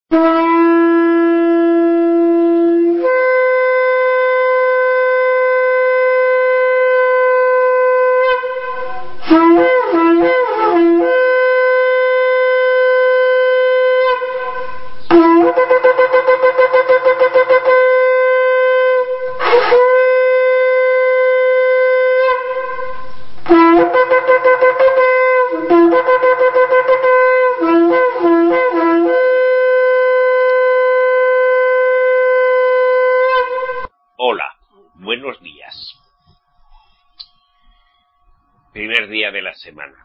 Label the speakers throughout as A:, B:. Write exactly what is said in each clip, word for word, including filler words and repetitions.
A: Hola, buenos días. Primer día de la semana.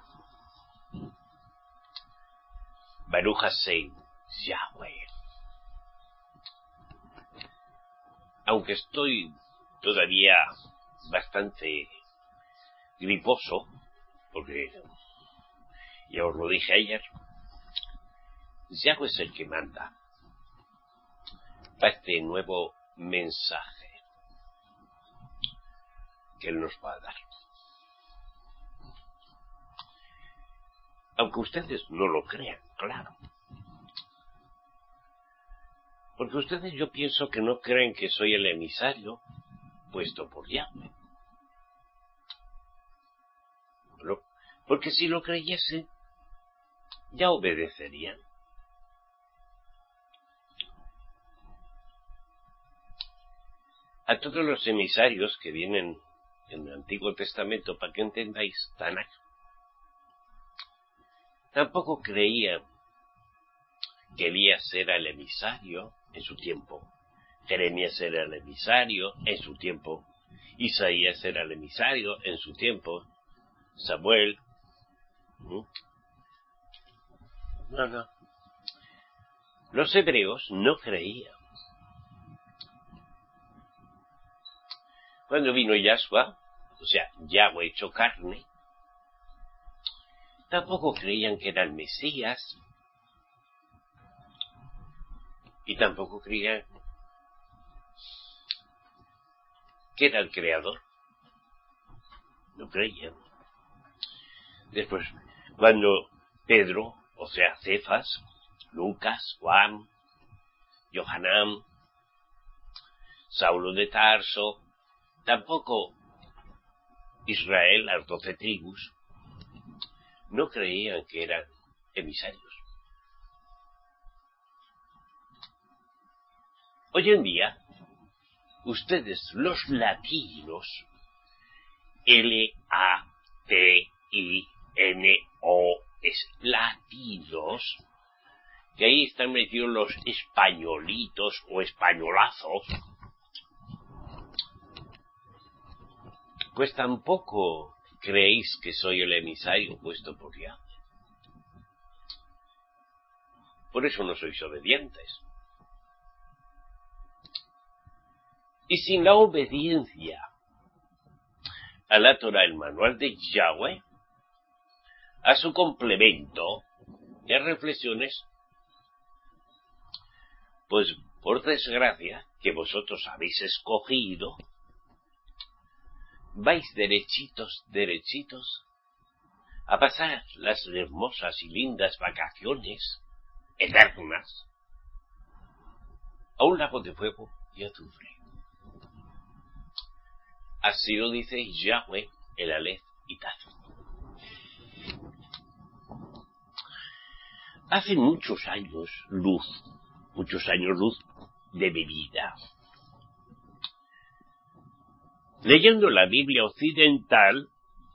A: Baruch Hashem, Yahweh. Aunque estoy todavía bastante griposo, porque ya os lo dije ayer, Yahweh es el que manda para este nuevo mensaje que Él nos va a dar. Aunque ustedes no lo crean, claro. Porque ustedes yo pienso que no creen que soy el emisario puesto por Yahweh. Bueno, porque si lo creyesen, ya obedecerían. A todos los emisarios que vienen en el Antiguo Testamento, para que entendáis, Tanakh, tampoco creían que Elías era el emisario en su tiempo, Jeremías era el emisario en su tiempo, Isaías era el emisario en su tiempo, Samuel. ¿Mm? No, no. Los hebreos no creían. Cuando vino Yahshua, o sea, Yahweh hecho carne, tampoco creían que era el Mesías, y tampoco creían que era el Creador. No creían. Después, cuando Pedro, o sea, Cefas, Lucas, Juan, Johanán, Saulo de Tarso, tampoco Israel, las doce tribus, no creían que eran emisarios. Hoy en día, ustedes, los latinos, L A T I N O S, latinos, que ahí están metidos los españolitos o españolazos, pues tampoco creéis que soy el emisario puesto por Yahweh. Por eso no sois obedientes. Y sin la obediencia a la Torah, el manual de Yahweh, a su complemento de reflexiones, pues por desgracia que vosotros habéis escogido, vais derechitos, derechitos, a pasar las hermosas y lindas vacaciones eternas a un lago de fuego y azufre. Así lo dice Yahweh, el Aleph y Taf. Hace muchos años luz, muchos años luz de mi vida, leyendo la Biblia occidental,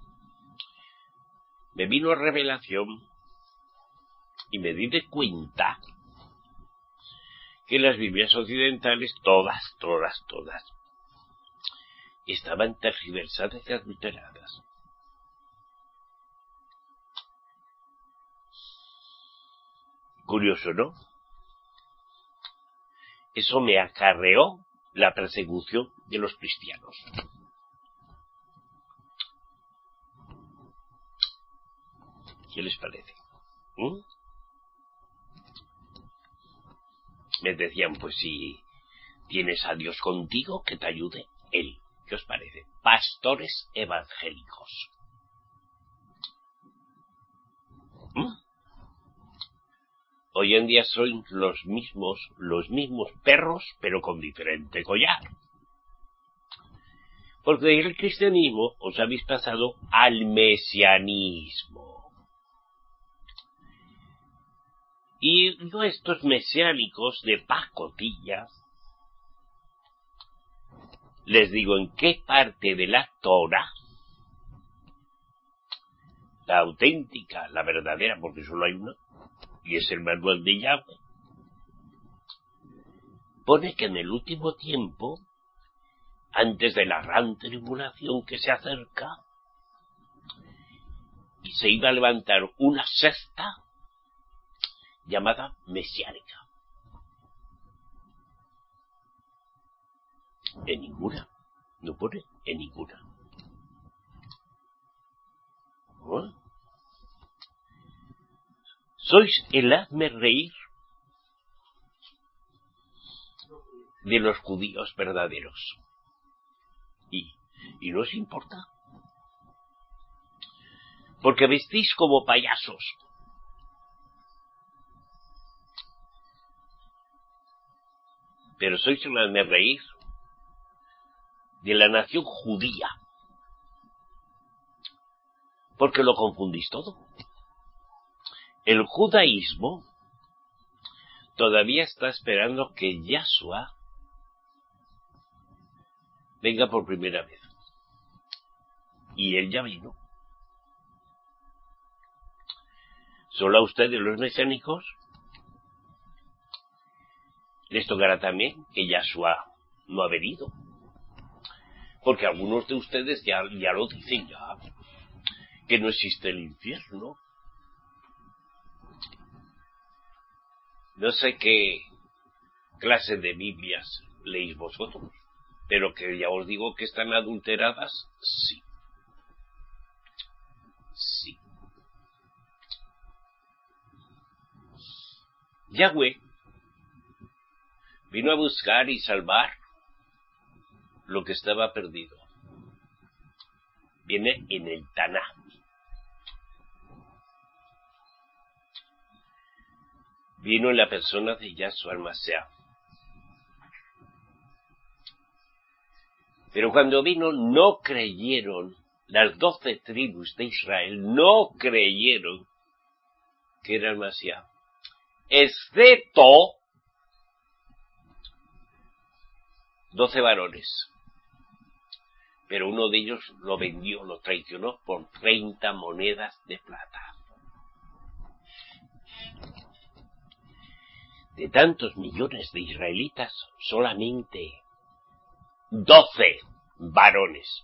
A: me vino revelación y me di de cuenta que las Biblias occidentales, todas, todas, todas, estaban tergiversadas y adulteradas. Curioso, ¿no? Eso me acarreó la persecución de los cristianos. ¿Qué les parece? ¿Mm? Me decían, pues si tienes a Dios contigo, que te ayude Él. ¿Qué os parece? Pastores evangélicos. ¿Mm? hoy en día son los mismos, los mismos perros, pero con diferente collar. Porque el cristianismo os habéis pasado al mesianismo. Y yo estos mesiánicos de pacotilla, les digo en qué parte de la Torá, la auténtica, la verdadera, porque solo hay una, y es el manual de Yahweh, pone que en el último tiempo, antes de la gran tribulación que se acerca, y se iba a levantar una secta llamada mesiánica. En ninguna, no pone en ninguna. ¿Oh? Sois el hazme reír de los judíos verdaderos. Y, y no os importa. Porque vestís como payasos. Pero sois el hazme reír de la nación judía. Porque lo confundís todo. El judaísmo todavía está esperando que Yahshua venga por primera vez. Y él ya vino. Solo a ustedes los mesiánicos les tocará también que Yahshua no ha venido. Porque algunos de ustedes ya, ya lo dicen ya, que no existe el infierno. No sé qué clase de Biblias leéis vosotros, pero que ya os digo que están adulteradas, sí. Sí. Yahweh vino a buscar y salvar lo que estaba perdido. Viene en el Tanaj. Vino en la persona de Yahshua el-Mashiach. Pero cuando vino no creyeron, las doce tribus de Israel no creyeron que era el Mashiach, excepto doce varones. Pero uno de ellos lo vendió, lo traicionó por treinta monedas de plata. De tantos millones de israelitas, solamente doce varones.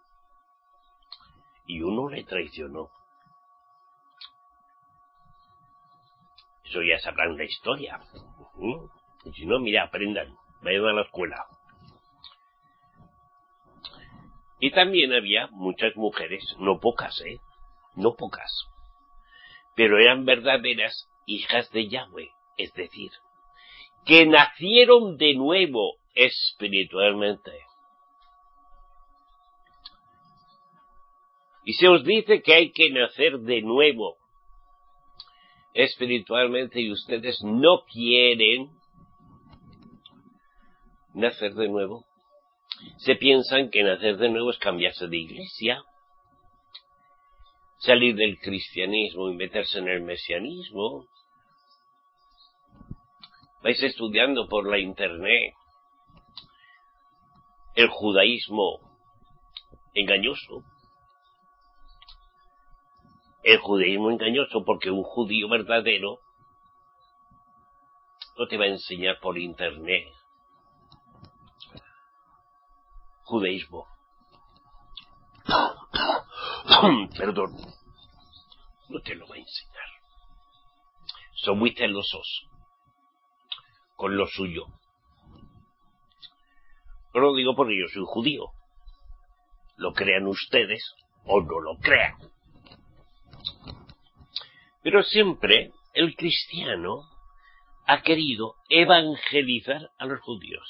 A: Y uno le traicionó. Eso ya sabrán la historia. ¿Mm? Y si no, mira, aprendan, vayan a la escuela. Y también había muchas mujeres, no pocas, ¿eh? No pocas. Pero eran verdaderas hijas de Yahweh, es decir, que nacieron de nuevo espiritualmente. Y se os dice que hay que nacer de nuevo espiritualmente y ustedes no quieren nacer de nuevo. Se piensan que nacer de nuevo es cambiarse de iglesia, salir del cristianismo y meterse en el mesianismo. Vais estudiando por la internet el judaísmo engañoso. El judaísmo engañoso porque un judío verdadero no te va a enseñar por internet judaísmo. Perdón. No te lo va a enseñar. Son muy celosos con lo suyo. No lo digo porque yo soy judío. Lo crean ustedes o no lo crean. Pero siempre el cristiano ha querido evangelizar a los judíos.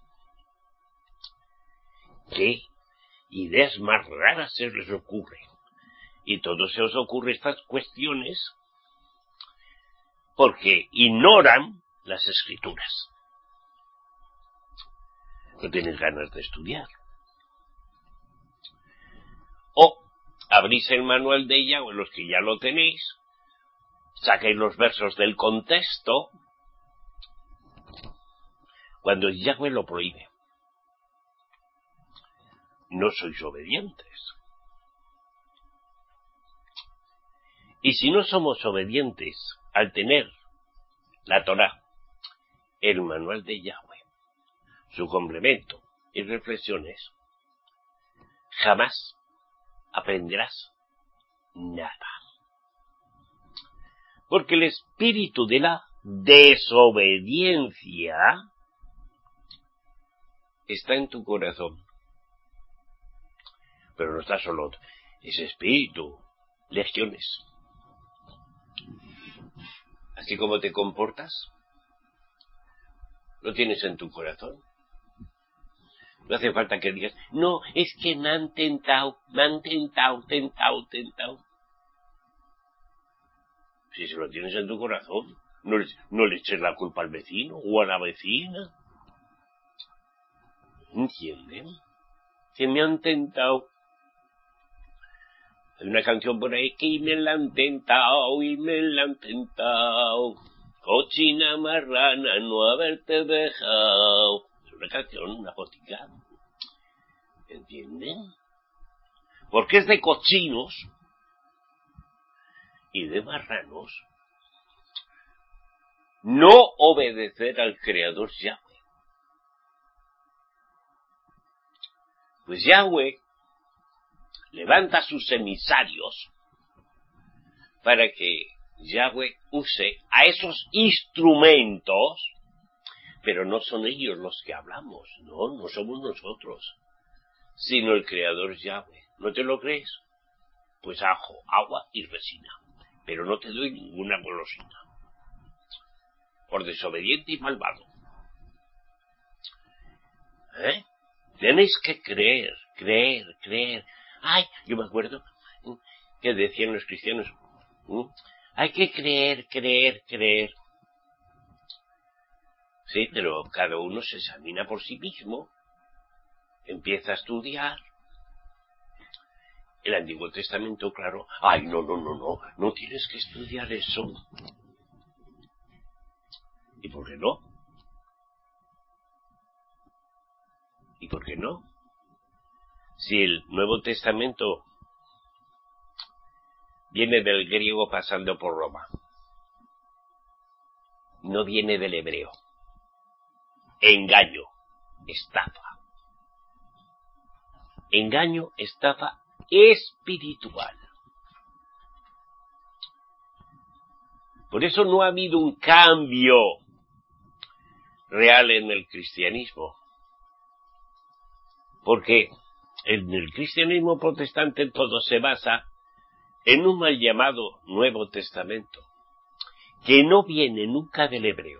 A: ¿Qué ideas más raras se les ocurre? Y todo se os ocurre estas cuestiones porque ignoran las escrituras. No tienen ganas de estudiar. O abrís el manual de Yahweh, los que ya lo tenéis, saquéis los versos del contexto, cuando Yahweh lo prohíbe. No sois obedientes. Y si no somos obedientes al tener la Torá, el manual de Yahweh, su complemento y reflexiones, jamás aprenderás nada. Porque el espíritu de la desobediencia está en tu corazón. Pero no está solo ese espíritu, legiones. Así como te comportas, lo tienes en tu corazón. No hace falta que digas, no, es que me han tentado, me han tentado, tentado, tentado. Si se lo tienes en tu corazón, no le, no le eches la culpa al vecino o a la vecina. ¿Entienden? Que me han tentado. Hay una canción por ahí que y me la han tentado, y me la han tentado. Cochina marrana, no haberte dejado. Es una canción, una botica. ¿Entienden? Porque es de cochinos y de marranos no obedecer al Creador Yahweh. Pues Yahweh levanta sus emisarios para que Yahweh use a esos instrumentos, pero no son ellos los que hablamos, no, no somos nosotros, sino el Creador Yahweh. ¿No te lo crees? Pues ajo, agua y resina, pero no te doy ninguna golosina, por desobediente y malvado. ¿Eh? Tenéis que creer, creer, creer. Ay, yo me acuerdo que decían los cristianos, ¿eh? Hay que creer, creer, creer. Sí, pero cada uno se examina por sí mismo, empieza a estudiar. El Antiguo Testamento, claro, ay, no, no, no, no, no tienes que estudiar eso. ¿Y por qué no? ¿Y por qué no? Si el Nuevo Testamento viene del griego pasando por Roma, no viene del hebreo. Engaño, estafa. Engaño, estafa espiritual. Por eso no ha habido un cambio real en el cristianismo. Porque en el cristianismo protestante todo se basa en un mal llamado Nuevo Testamento, que no viene nunca del hebreo.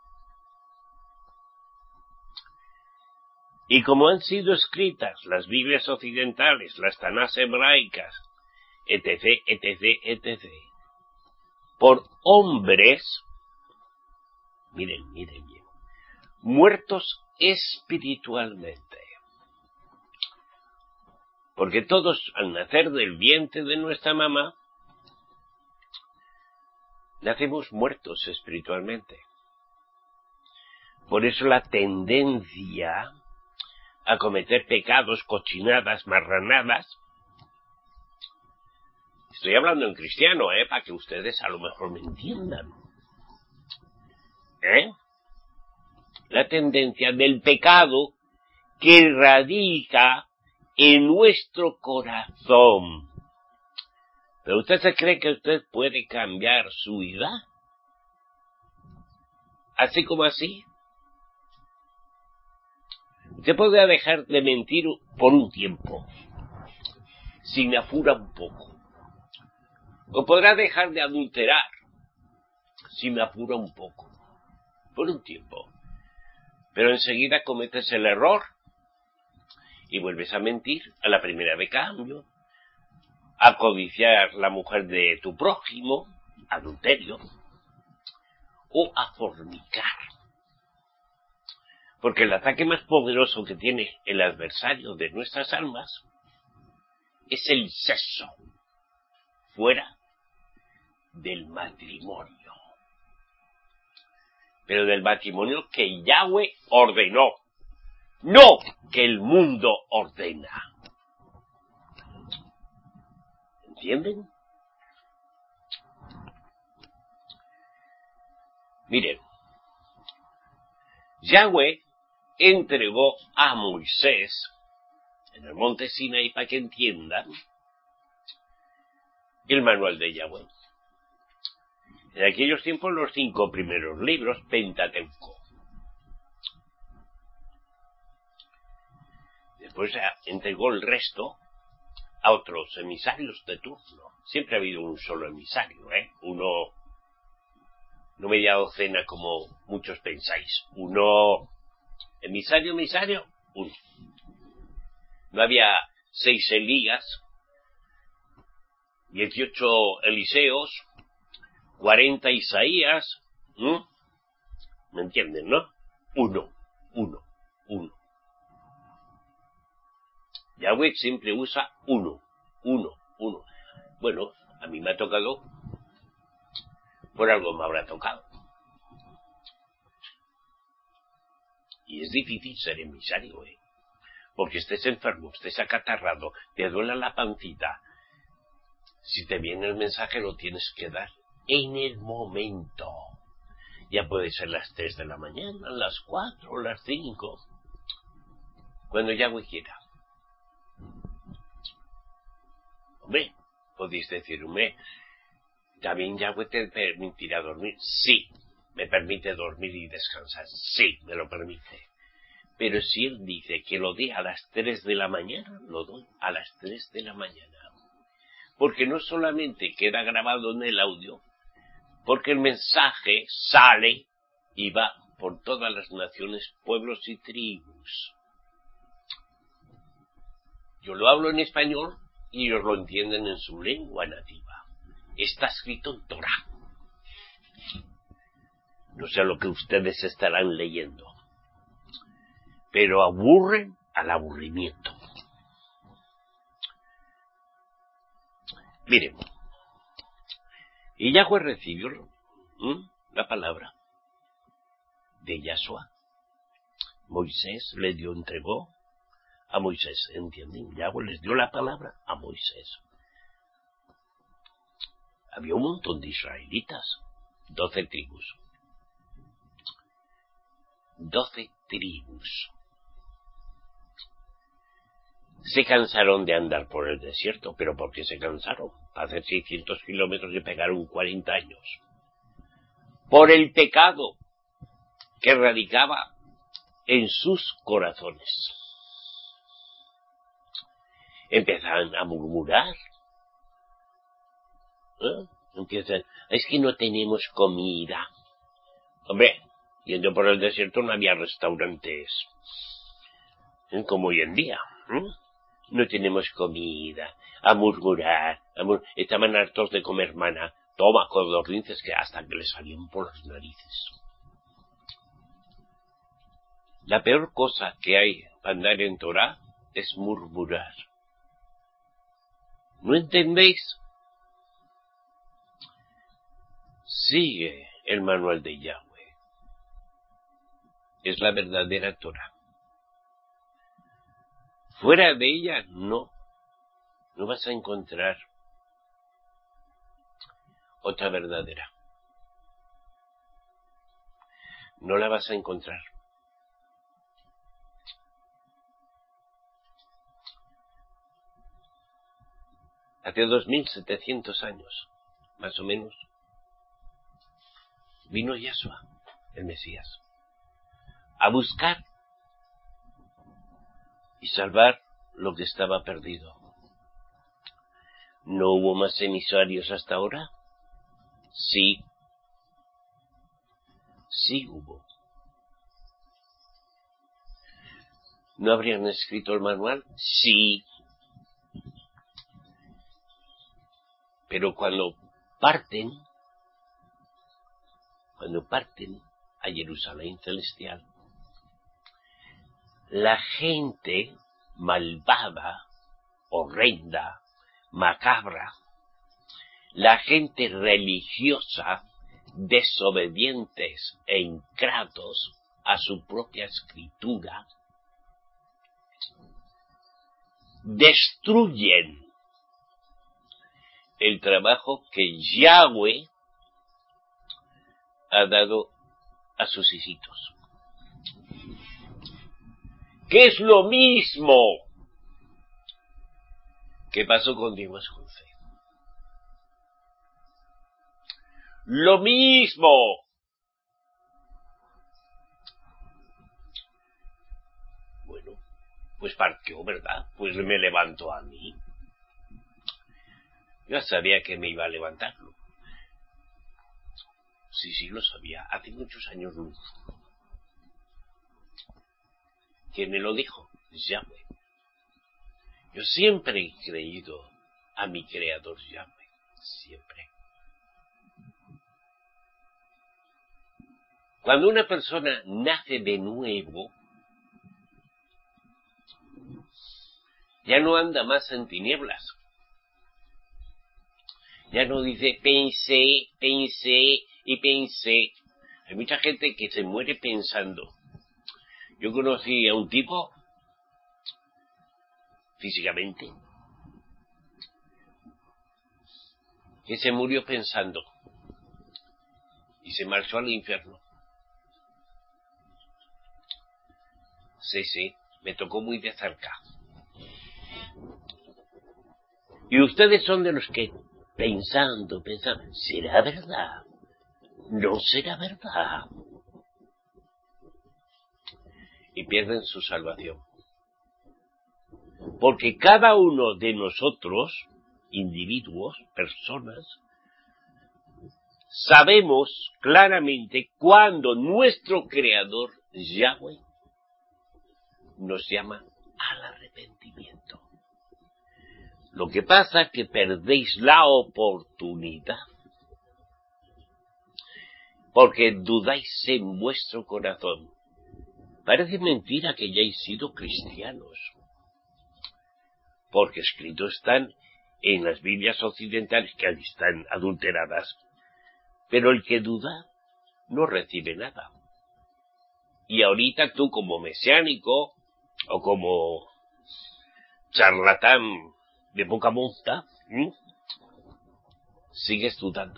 A: Y como han sido escritas las Biblias occidentales, las Tanás hebraicas, etc, etc, etc, por hombres, miren, miren bien, muertos espiritualmente. Porque todos, al nacer del vientre de nuestra mamá, nacemos muertos espiritualmente. Por eso la tendencia a cometer pecados, cochinadas, marranadas. Estoy hablando en cristiano, ¿eh? Para que ustedes a lo mejor me entiendan. ¿Eh? La tendencia del pecado que radica en nuestro corazón. ¿Pero usted se cree que usted puede cambiar su vida? ¿Así como así? Usted podrá dejar de mentir por un tiempo, si me apura un poco. O podrá dejar de adulterar, si me apura un poco, por un tiempo. Pero enseguida cometes el error y vuelves a mentir a la primera de cambio, a codiciar la mujer de tu prójimo, adulterio. o a fornicar. Porque el ataque más poderoso que tiene el adversario de nuestras almas es el sexo fuera del matrimonio. Pero del matrimonio que Yahweh ordenó, no que el mundo ordena. ¿Entienden? Miren, Yahweh entregó a Moisés en el monte Sinaí, para que entiendan, el manual de Yahweh. En aquellos tiempos los cinco primeros libros, Pentateuco. Después entregó el resto a otros emisarios de turno. Siempre ha habido un solo emisario, ¿eh? Uno, no media docena como muchos pensáis. Uno, emisario, emisario, uno. No había seis Elías, dieciocho Eliseos, cuarenta Isaías, ¿eh? ¿Me entienden, no? Uno, uno, uno. Yahweh siempre usa uno, uno, uno. Bueno, a mí me ha tocado, por algo me habrá tocado. Y es difícil ser emisario, ¿eh? Porque estés enfermo, estés acatarrado, te duela la pancita. Si te viene el mensaje lo tienes que dar en el momento. Ya puede ser las tres de la mañana, las cuatro, las cinco. Cuando Yahweh quiera. Hombre, podéis decir, hombre, ¿también Yahweh te permitirá dormir? Sí, me permite dormir y descansar. Sí, me lo permite. Pero si él dice que lo dé a las tres de la mañana, lo doy a las tres de la mañana. Porque no solamente queda grabado en el audio, porque el mensaje sale y va por todas las naciones, pueblos y tribus. Yo lo hablo en español y ellos lo entienden en su lengua nativa. Está escrito en Torah. No sé lo que ustedes estarán leyendo, pero aburren al aburrimiento. Miren, y Yahweh recibió ¿eh? la palabra de Yahshua. Moisés le dio, entregó a Moisés, ¿entienden? Yahweh les dio la palabra a Moisés. Había un montón de israelitas, doce tribus. Doce tribus. Se cansaron de andar por el desierto, pero ¿por qué se cansaron? Para hacer seiscientos kilómetros y pegaron cuarenta años. Por el pecado que radicaba en sus corazones. Empezaron a murmurar. ¿Eh? Empiezan, es que no tenemos comida. Hombre, yendo por el desierto no había restaurantes, ¿eh? Como hoy en día. ¿Eh? No tenemos comida. A murmurar. A mur... Estaban hartos de comer maná. Toma, codornices que hasta que les salían por las narices. La peor cosa que hay para andar en Torah es murmurar. ¿No entendéis? Sigue el manual de Yahweh. Es la verdadera Torah. Fuera de ella, no. No vas a encontrar otra verdadera. No la vas a encontrar. Hace dos mil setecientos años, más o menos, vino Yahshua, el Mesías, a buscar y salvar lo que estaba perdido. ¿No hubo más emisarios hasta ahora? Sí. Sí hubo. ¿No habrían escrito el manual? Sí. Pero cuando parten, cuando parten a Jerusalén celestial, la gente malvada, horrenda, macabra, la gente religiosa, desobedientes e ingratos a su propia escritura, destruyen el trabajo que Yahweh ha dado a sus hijitos. Que es lo mismo que pasó con Dimas Conce. Lo mismo. Bueno, pues partió, ¿verdad? Pues me levantó a mí. Yo sabía que me iba a levantarlo. Sí, sí, lo sabía. Hace muchos años luz. ¿Quién me lo dijo? Yahweh. Yo siempre he creído a mi Creador Yahweh. Siempre. Cuando una persona nace de nuevo, ya no anda más en tinieblas. Ya no dice pensé, pensé y pensé. Hay mucha gente que se muere pensando. Yo conocí a un tipo, físicamente, que se murió pensando y se marchó al infierno. Sí, sí, me tocó muy de cerca. Y ustedes son de los que, pensando, pensando, ¿será verdad? ¿No será verdad? Y pierden su salvación. Porque cada uno de nosotros, individuos, personas, sabemos claramente cuando nuestro Creador, Yahweh, nos llama al arrepentimiento. Lo que pasa es que perdéis la oportunidad porque dudáis en vuestro corazón. Parece mentira que hayáis sido cristianos, porque escritos están en las Biblias occidentales, que están adulteradas, pero el que duda no recibe nada. Y ahorita tú, como mesiánico o como charlatán de poca monta, ¿eh? sigues dudando.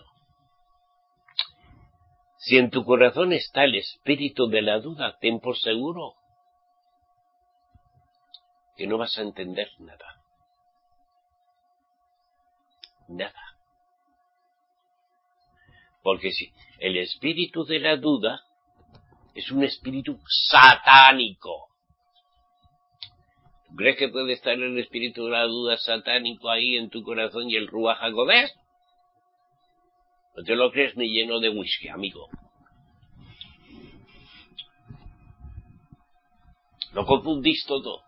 A: Si en tu corazón está el espíritu de la duda, ten por seguro que no vas a entender nada. Nada. Porque si el espíritu de la duda es un espíritu satánico. ¿Tú crees que puede estar el espíritu de la duda satánico ahí en tu corazón y el Ruach HaKodesh? No te lo crees ni lleno de whisky, amigo. Lo confundís todo.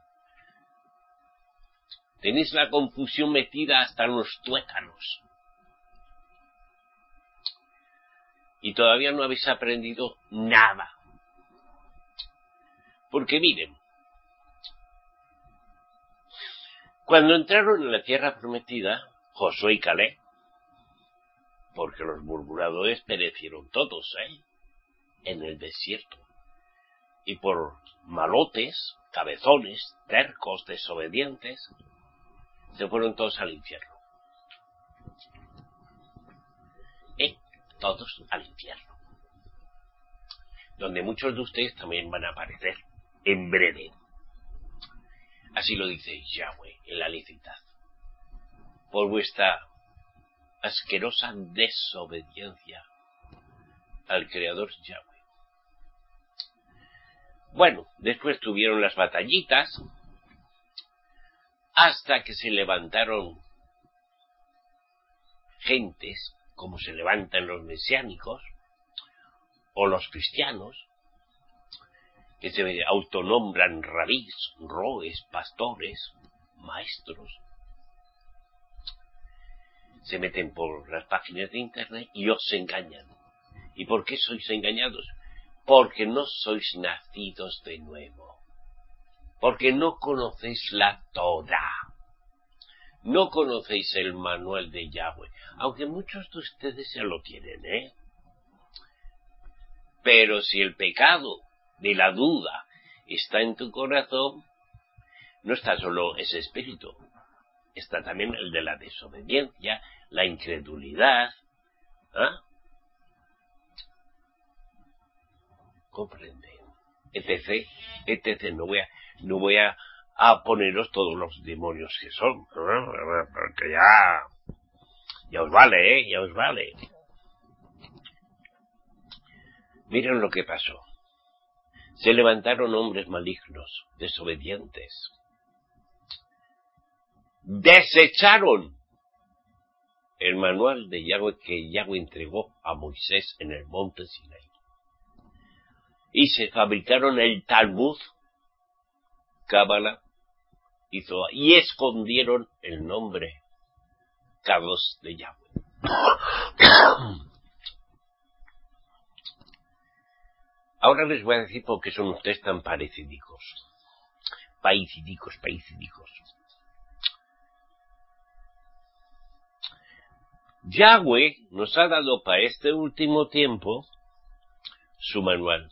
A: Tenéis la confusión metida hasta en los tuétanos. Y todavía no habéis aprendido nada. Porque miren, cuando entraron en la tierra prometida, Josué y Caleb, porque los murmuradores perecieron todos, ¿eh? En el desierto. Y por malotes, cabezones, tercos, desobedientes, se fueron todos al infierno. ¿Eh? Todos al infierno. Donde muchos de ustedes también van a aparecer en breve. Así lo dice Yahweh en la licidad. Por vuestra asquerosa desobediencia al Creador Yahweh. Bueno, después tuvieron las batallitas hasta que se levantaron gentes, como se levantan los mesiánicos o los cristianos, que se autonombran rabís, roes, pastores, maestros. Se meten por las páginas de internet y os engañan. ¿Y por qué sois engañados? Porque no sois nacidos de nuevo. Porque no conocéis la Torá. No conocéis el manual de Yahweh. Aunque muchos de ustedes ya lo tienen, ¿eh? Pero si el pecado de la duda está en tu corazón, no está solo ese espíritu. Está también el de la desobediencia, la incredulidad. ¿Ah? Comprende. Etc. Etc. No voy a, no voy a, a poneros todos los demonios que son. Porque ya, ya os vale, ¿eh? Ya os vale. Miren lo que pasó. Se levantaron hombres malignos, desobedientes. Desecharon el manual de Yahweh que Yahweh entregó a Moisés en el monte Sinaí. Y se fabricaron el Talmud, Cábala y Zohar, y escondieron el nombre Kadosh de Yahweh. Ahora les voy a decir por qué son ustedes tan parecidicos. Paicidicos, paicidicos. Yahweh nos ha dado para este último tiempo su manual.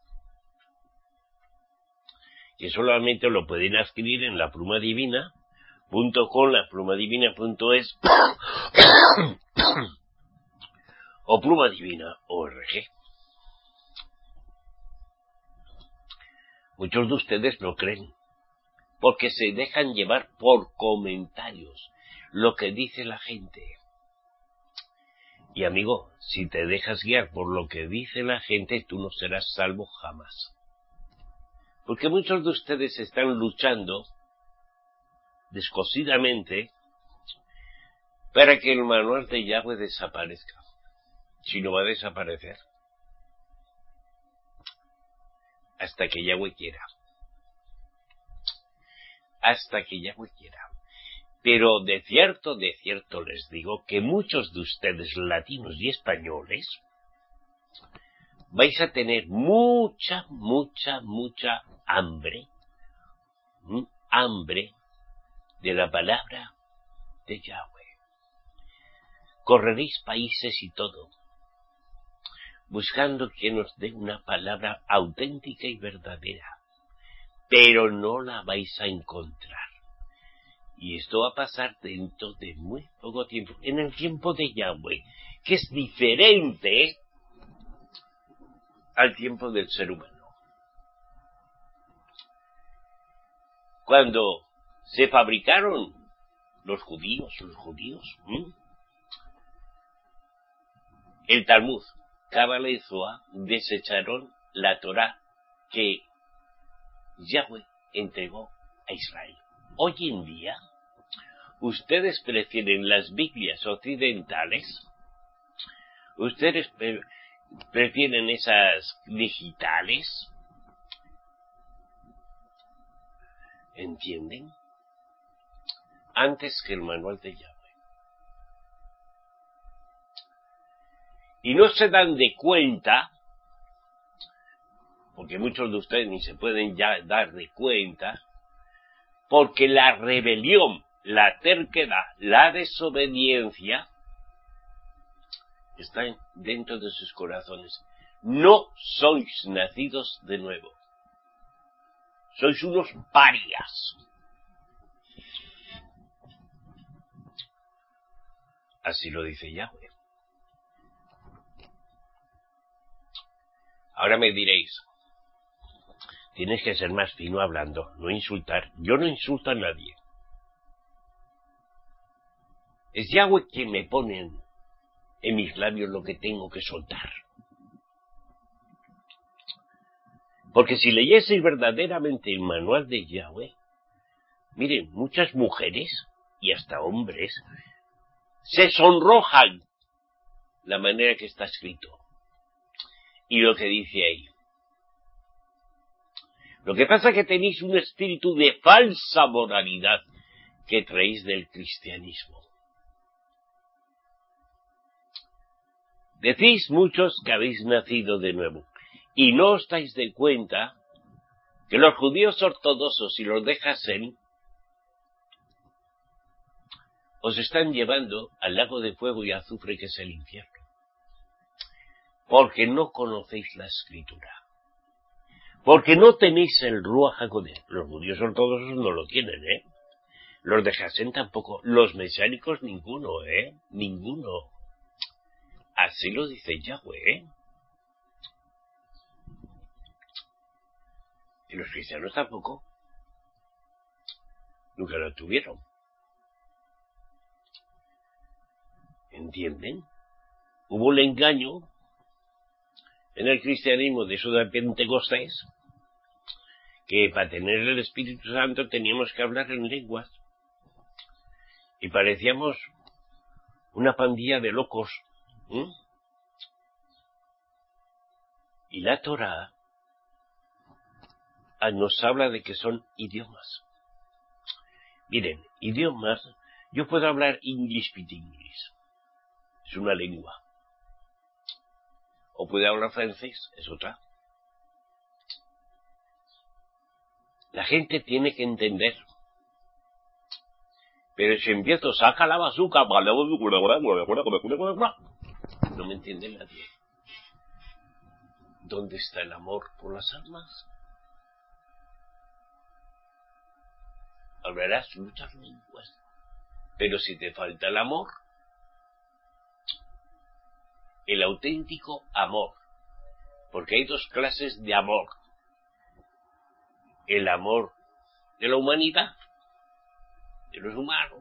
A: Que solamente lo pueden adquirir en la pluma divina punto com, la pluma divina punto es o pluma divina punto org. Muchos de ustedes no creen, porque se dejan llevar por comentarios, lo que dice la gente. Y amigo, si te dejas guiar por lo que dice la gente, tú no serás salvo jamás. Porque muchos de ustedes están luchando descosidamente para que el manual de Yahweh desaparezca. Si no va a desaparecer. Hasta que Yahweh quiera. Hasta que Yahweh quiera. Pero de cierto, de cierto les digo que muchos de ustedes, latinos y españoles, vais a tener mucha, mucha, mucha hambre, ¿m? hambre de la palabra de Yahweh. Correréis países y todo, buscando que nos dé una palabra auténtica y verdadera, pero no la vais a encontrar. Y esto va a pasar dentro de muy poco tiempo, en el tiempo de Yahweh, que es diferente al tiempo del ser humano. Cuando se fabricaron los judíos, los judíos, ¿m? el Talmud, Cábala y Zohar, desecharon la Torá que Yahweh entregó a Israel. Hoy en día, ustedes prefieren las Biblias occidentales, ustedes pre- prefieren esas digitales, ¿entienden? Antes que el manual de Yahweh. Y no se dan de cuenta, porque muchos de ustedes ni se pueden ya dar de cuenta, porque la rebelión, la terquedad, la desobediencia está dentro de sus corazones. No sois nacidos de nuevo. Sois unos parias. Así lo dice Yahweh. Ahora me diréis, tienes que ser más fino hablando, no insultar. Yo no insulto a nadie. Es Yahweh quien me pone en, en mis labios lo que tengo que soltar. Porque si leyeseis verdaderamente el manual de Yahweh, miren, muchas mujeres y hasta hombres se sonrojan la manera que está escrito y lo que dice ahí. Lo que pasa es que tenéis un espíritu de falsa moralidad que traéis del cristianismo. Decís muchos que habéis nacido de nuevo, y no os dais de cuenta que los judíos ortodoxos y los de Jasén os están llevando al lago de fuego y azufre que es el infierno, porque no conocéis la Escritura, porque no tenéis el Ruach HaKodesh. Los judíos ortodoxos no lo tienen, ¿eh? Los de Jasén tampoco, los mesiánicos ninguno, ¿eh? Ninguno. Así lo dice Yahweh, ¿eh? Y los cristianos tampoco. Nunca lo tuvieron. ¿Entienden? Hubo el engaño en el cristianismo de eso de Pentecostés, que para tener el Espíritu Santo teníamos que hablar en lenguas. Y parecíamos una pandilla de locos. ¿eh? Y la Torá nos habla de que son idiomas. Miren, idiomas, yo puedo hablar English with English, es una lengua. O puedo hablar francés, es otra. La gente tiene que entender. Pero si empiezo, saca la bazuca, no me entiende nadie. ¿Dónde está el amor por las almas? Hablarás muchas lenguas, pero si te falta el amor, el auténtico amor, porque hay dos clases de amor: el amor de la humanidad, de los humanos,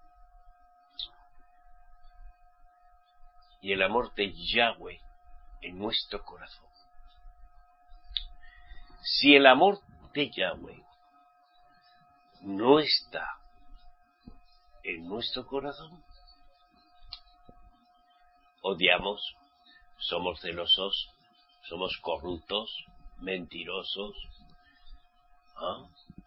A: y el amor de Yahweh en nuestro corazón. Si el amor de Yahweh no está en nuestro corazón, odiamos, somos celosos, somos corruptos, mentirosos, ¿ah?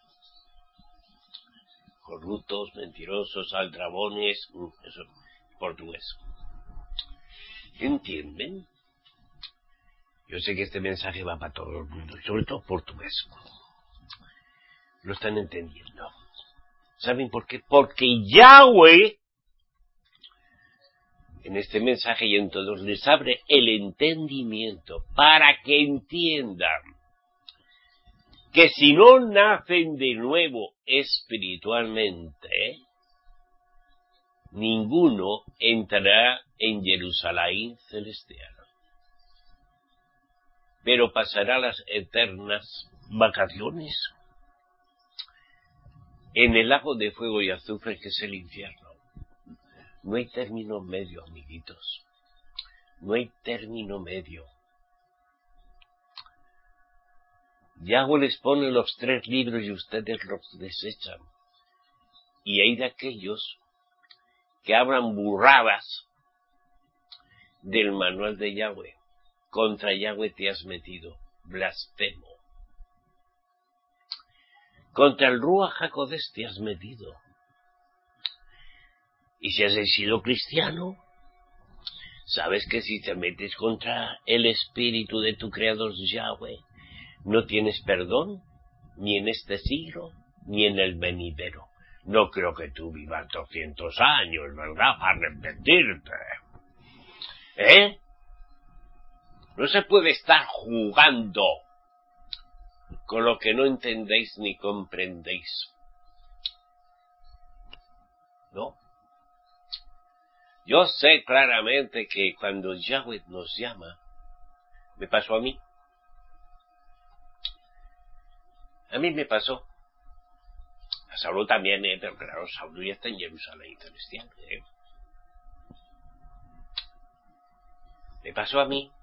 A: corruptos, mentirosos, aldrabones, eso es portugués. ¿Entienden? Yo sé que este mensaje va para todo el mundo, sobre todo portugués. Lo están entendiendo. ¿Saben por qué? Porque Yahweh en este mensaje y en todos les abre el entendimiento para que entiendan que si no nacen de nuevo espiritualmente, ninguno entrará en Jerusalén celestial, pero pasará las eternas vacaciones en el lago de fuego y azufre que es el infierno. No hay término medio, amiguitos. No hay término medio. Yahweh les pone los tres libros y ustedes los desechan. Y hay de aquellos que hablan burradas del manual de Yahweh. Contra Yahweh te has metido, blasfemo. Contra el Ruach HaKodesh te has metido. Y si has sido cristiano, sabes que si te metes contra el espíritu de tu creador Yahweh, no tienes perdón, ni en este siglo, ni en el venidero. No creo que tú vivas doscientos años, ¿verdad?, para arrepentirte. ¿Eh? No se puede estar jugando con lo que no entendéis ni comprendéis. ¿No? Yo sé claramente que cuando Yahweh nos llama, me pasó a mí. A mí me pasó. A Saulo también, ¿eh? Pero claro, Saulo ya está en Jerusalén celestial, ¿eh? Me pasó a mí.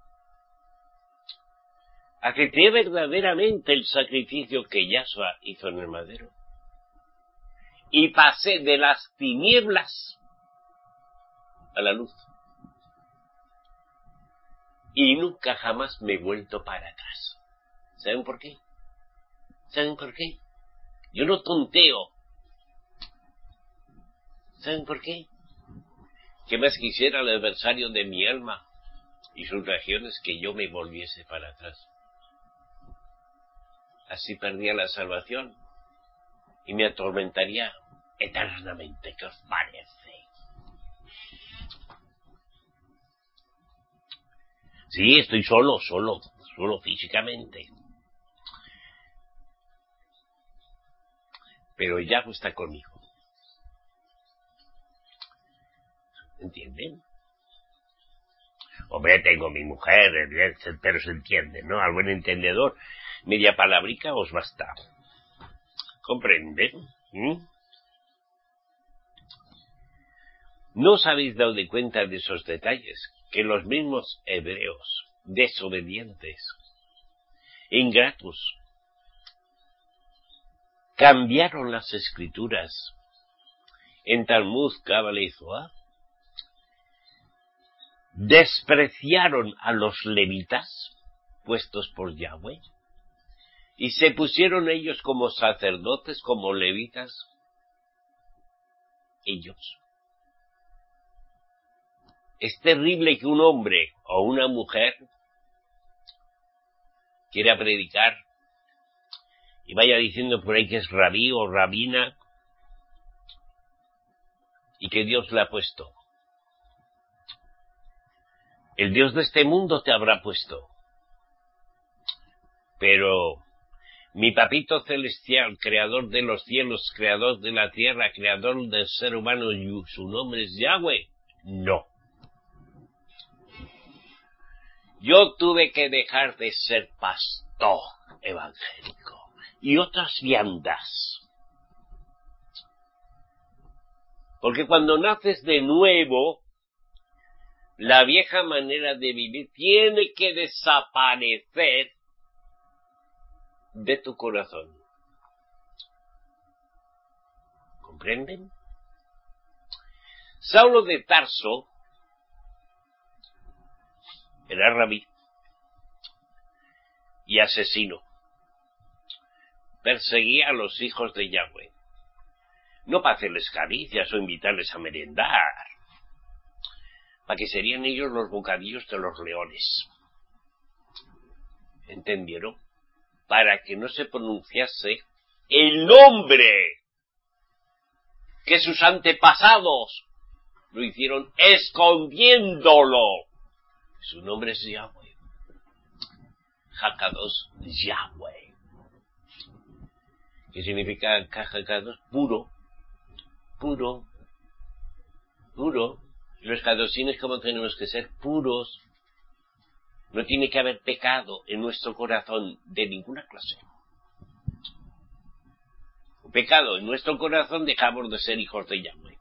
A: Acepté verdaderamente el sacrificio que Yahshua hizo en el madero. Y pasé de las tinieblas a la luz. Y nunca jamás me he vuelto para atrás. ¿Saben por qué? ¿Saben por qué? Yo no tonteo. ¿Saben por qué? ¿Qué más quisiera el adversario de mi alma y sus regiones que yo me volviese para atrás. Así perdía la salvación y me atormentaría eternamente. ¿Qué os parece? Sí, estoy solo, solo, solo físicamente. Pero Yahweh está conmigo. ¿Entienden? Hombre, tengo mi mujer, pero se entiende, ¿no? Al buen entendedor, media palabrica os basta. ¿Comprenden? ¿Mm? ¿No os habéis dado de cuenta de esos detalles? Que los mismos hebreos, desobedientes, ingratos, cambiaron las escrituras en Talmud, Cábala y Zohar, despreciaron a los levitas puestos por Yahweh y se pusieron ellos como sacerdotes, como levitas, ellos. Es terrible que un hombre o una mujer quiera predicar y vaya diciendo por ahí que es rabí o rabina y que Dios le ha puesto. El Dios de este mundo te habrá puesto. Pero mi papito celestial, creador de los cielos, creador de la tierra, creador del ser humano, y su nombre es Yahweh, no. Yo tuve que dejar de ser pastor evangélico y otras viandas. Porque cuando naces de nuevo, la vieja manera de vivir tiene que desaparecer de tu corazón. ¿Comprenden? Saulo de Tarso era rabí y asesino. Perseguía a los hijos de Yahweh. No para hacerles caricias o invitarles a merendar, para que serían ellos los bocadillos de los leones. ¿Entendieron? Para que no se pronunciase el nombre que sus antepasados lo hicieron escondiéndolo. Su nombre es Yahweh. Hakados Yahweh. ¿Qué significa Hakados? Puro. Puro. Puro. Los kadosines, ¿cómo tenemos que ser? Puros. No tiene que haber pecado en nuestro corazón de ninguna clase. Pecado en nuestro corazón, dejamos de ser hijos de Yahweh.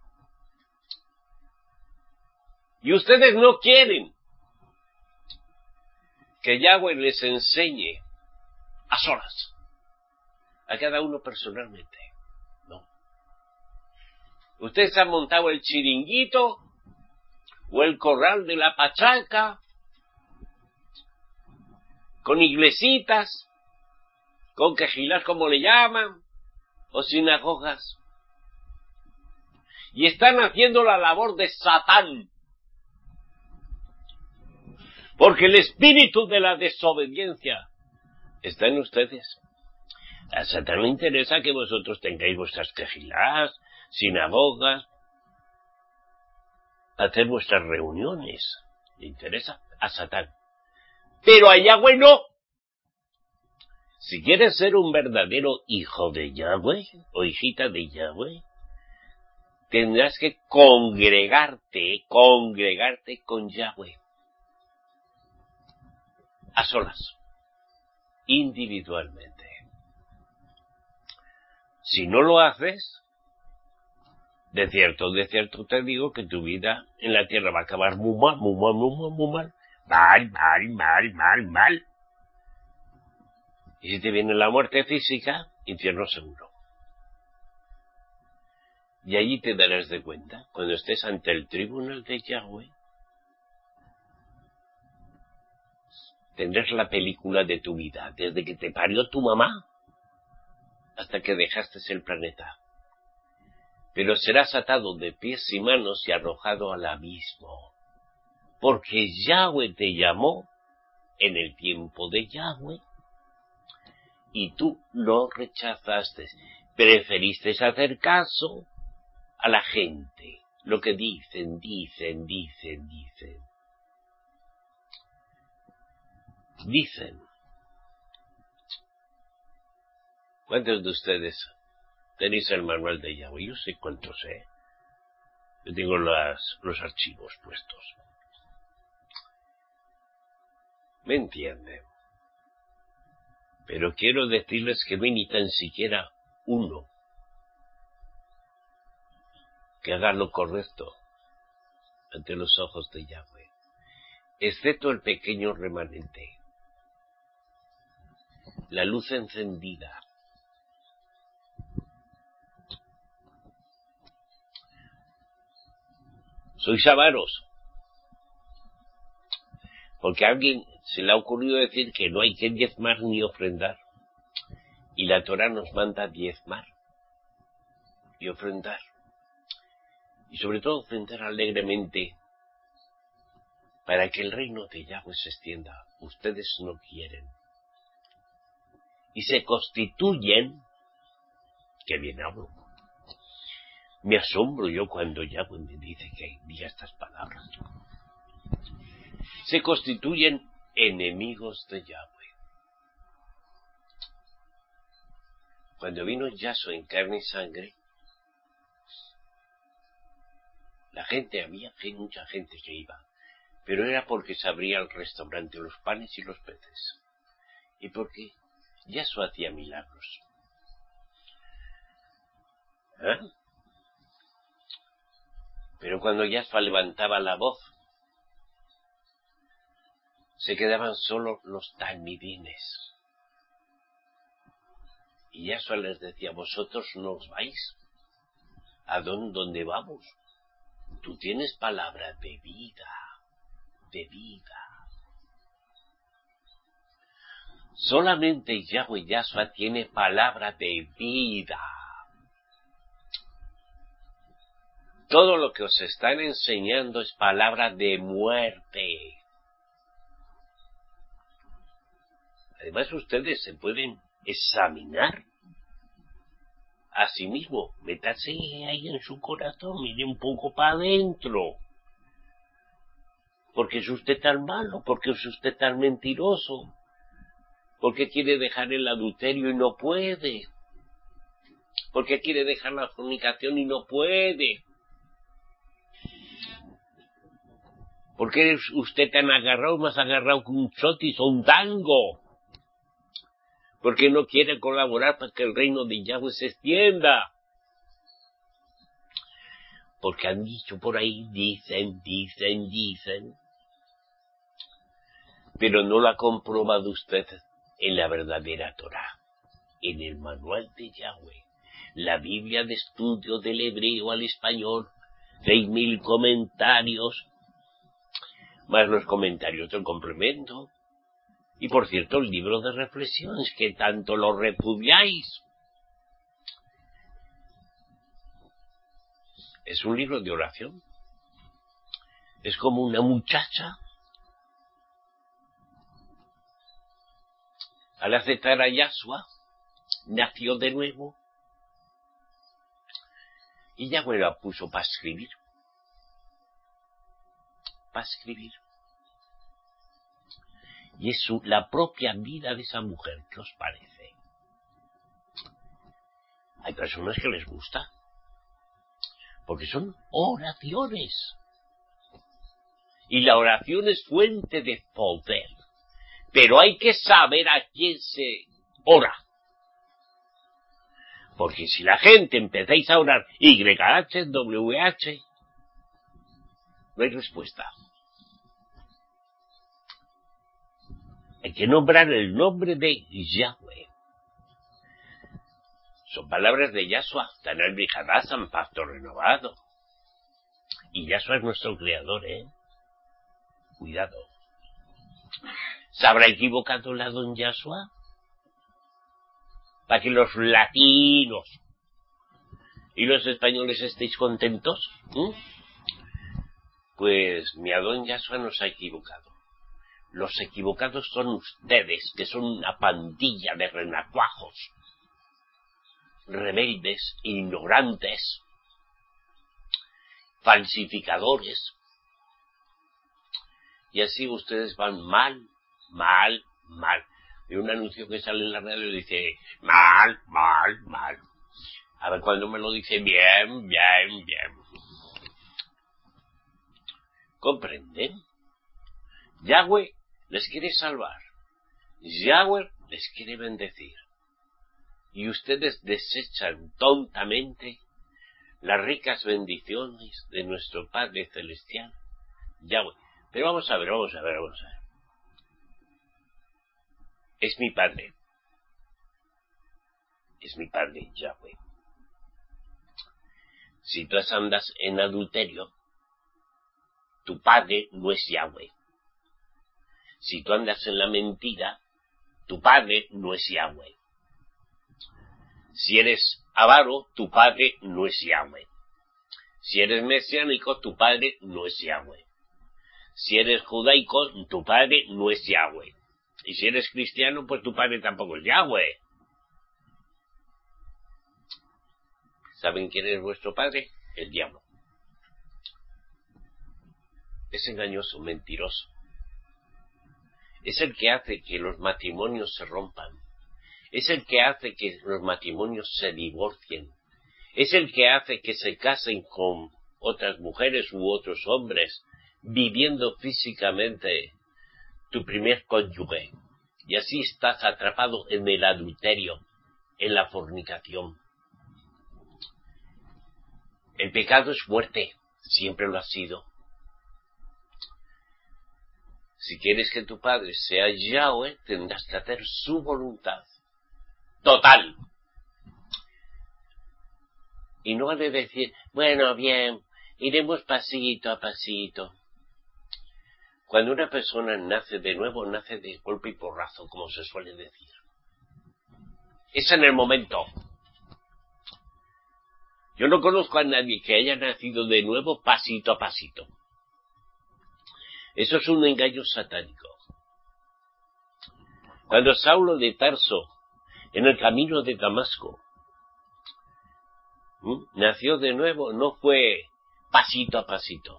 A: Y ustedes no quieren que Yahweh les enseñe a solas, a cada uno personalmente. No. Ustedes han montado el chiringuito o el corral de la pachaca con iglesitas, con quejilas como le llaman, o sinagogas, y están haciendo la labor de Satán, porque el espíritu de la desobediencia está en ustedes. A Satán le interesa que vosotros tengáis vuestras quejilas, sinagogas, hacer vuestras reuniones. Le interesa a Satán. Pero a Yahweh no. Si quieres ser un verdadero hijo de Yahweh o hijita de Yahweh, tendrás que congregarte, congregarte con Yahweh. A solas. Individualmente. Si no lo haces, de cierto, de cierto te digo que tu vida en la tierra va a acabar muy mal, muy mal, muy mal, muy mal. Mal, mal, mal, mal, mal. Y si te viene la muerte física, infierno seguro. Y allí te darás de cuenta, cuando estés ante el tribunal de Yahweh, tendrás la película de tu vida, desde que te parió tu mamá hasta que dejaste el planeta. Pero serás atado de pies y manos y arrojado al abismo. porque Yahweh te llamó en el tiempo de Yahweh y tú lo rechazaste. Preferiste hacer caso a la gente, lo que dicen, dicen, dicen, dicen. Dicen. ¿Cuántos de ustedes tenéis el manual de Yahweh? Yo sé cuántos sé. Yo tengo las, los archivos puestos. ¿Me entienden? Pero quiero decirles que no hay ni tan siquiera uno que haga lo correcto ante los ojos de Yahweh, excepto el pequeño remanente, la luz encendida. Sois avaros, porque a alguien se le ha ocurrido decir que no hay que diezmar ni ofrendar, y la Torá nos manda diezmar y ofrendar, y sobre todo ofrendar alegremente para que el reino de Yahweh se extienda. Ustedes no quieren y se constituyen, que bien hablo, me asombro yo cuando Yahweh me dice que diga estas palabras, se constituyen enemigos de Yahweh. Cuando vino Yahshua en carne y sangre, la gente, había mucha gente que iba, pero era porque se abría el restaurante, los panes y los peces, y porque Yahshua hacía milagros. ¿Eh? Pero cuando Yahshua levantaba la voz, se quedaban solo los talmidines. Y Yahshua les decía, vosotros no os vais. ¿A dónde, dónde vamos? Tú tienes palabra de vida, de vida. Solamente Yahweh Yahshua tiene palabra de vida. Todo lo que os están enseñando es palabra de muerte. Además, ustedes se pueden examinar a sí mismo. Métase ahí en su corazón, mire un poco para adentro. ¿Por qué es usted tan malo? ¿Por qué es usted tan mentiroso? ¿Por qué quiere dejar el adulterio y no puede? ¿Por qué quiere dejar la fornicación y no puede? ¿Por qué es usted tan agarrado, más agarrado que un chotis o un tango? ¿Por qué no quiere colaborar para que el reino de Yahweh se extienda? Porque han dicho por ahí, dicen, dicen, dicen, pero no lo ha comprobado usted en la verdadera Torá, en el manual de Yahweh, la Biblia de estudio del hebreo al español, seis mil comentarios, más los comentarios del complemento. Y por cierto, el libro de reflexiones, que tanto lo repudiáis. Es un libro de oración. Es como una muchacha, al aceptar a Yahshua, nació de nuevo. Y Yahweh la puso para escribir. Para escribir. Y es su, la propia vida de esa mujer. ¿Qué os parece? Hay personas que les gusta, porque son oraciones. Y la oración es fuente de poder. Pero hay que saber a quién se ora. Porque si la gente empezáis a orar Y H W H, no hay respuesta. Hay que nombrar el nombre de Yahweh. Son palabras de Yahshua, Tanal Brijadazan, pacto renovado. Y Yahshua es nuestro creador, ¿eh? Cuidado. ¿Se habrá equivocado la don Yahshua? Para que los latinos y los españoles estéis contentos. ¿Mm? Pues mi Adón Yahshua nos ha equivocado. Los equivocados son ustedes, que son una pandilla de renacuajos, rebeldes, ignorantes, falsificadores. Y así ustedes van mal, mal, mal. Y un anuncio que sale en la radio dice, mal, mal, mal. A ver cuando me lo dice bien, bien, bien. ¿Comprenden? Yahweh les quiere salvar. Yahweh les quiere bendecir. Y ustedes desechan tontamente las ricas bendiciones de nuestro Padre Celestial, Yahweh. Pero vamos a ver, vamos a ver, vamos a ver. Es mi Padre. Es mi Padre, Yahweh. Si tú andas en adulterio, tu Padre no es Yahweh. Si tú andas en la mentira, tu Padre no es Yahweh. Si eres avaro, tu Padre no es Yahweh. Si eres mesiánico, tu Padre no es Yahweh. Si eres judaico, tu Padre no es Yahweh. Y si eres cristiano, pues tu Padre tampoco es Yahweh. ¿Saben quién es vuestro Padre? El diablo. Es engañoso, mentiroso. Es el que hace que los matrimonios se rompan. Es el que hace que los matrimonios se divorcien. Es el que hace que se casen con otras mujeres u otros hombres, viviendo físicamente tu primer cónyuge. Y así estás atrapado en el adulterio, en la fornicación. El pecado es muerte, siempre lo ha sido. Si quieres que tu padre sea Yahweh, tendrás que hacer su voluntad. Total. Y no vale decir, bueno, bien, iremos pasito a pasito. Cuando una persona nace de nuevo, nace de golpe y porrazo, como se suele decir. Es en el momento. Yo no conozco a nadie que haya nacido de nuevo pasito a pasito. Eso es un engaño satánico. Cuando Saulo de Tarso, en el camino de Damasco, ¿m? nació de nuevo, no fue pasito a pasito.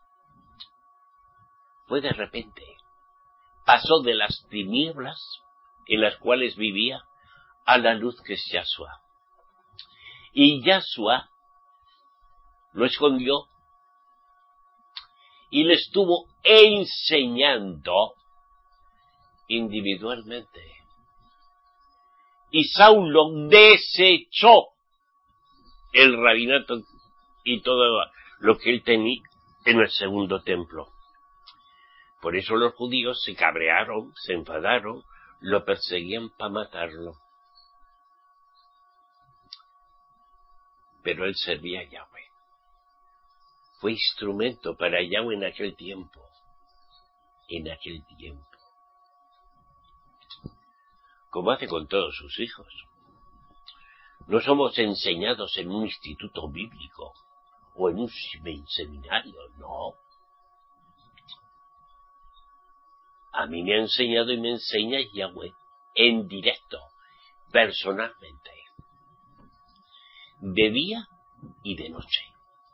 A: Fue de repente. Pasó de las tinieblas en las cuales vivía a la luz que es Yahshua. Y Yahshua lo escondió y le estuvo enseñando individualmente. Y Saulo desechó el rabinato y todo lo que él tenía en el segundo templo. Por eso los judíos se cabrearon, se enfadaron, lo perseguían para matarlo. Pero él servía a Yahweh. Fue instrumento para Yahweh en aquel tiempo. En aquel tiempo. Como hace con todos sus hijos. No somos enseñados en un instituto bíblico o en un seminario, no. A mí me ha enseñado y me enseña Yahweh en directo, personalmente, de día y de noche.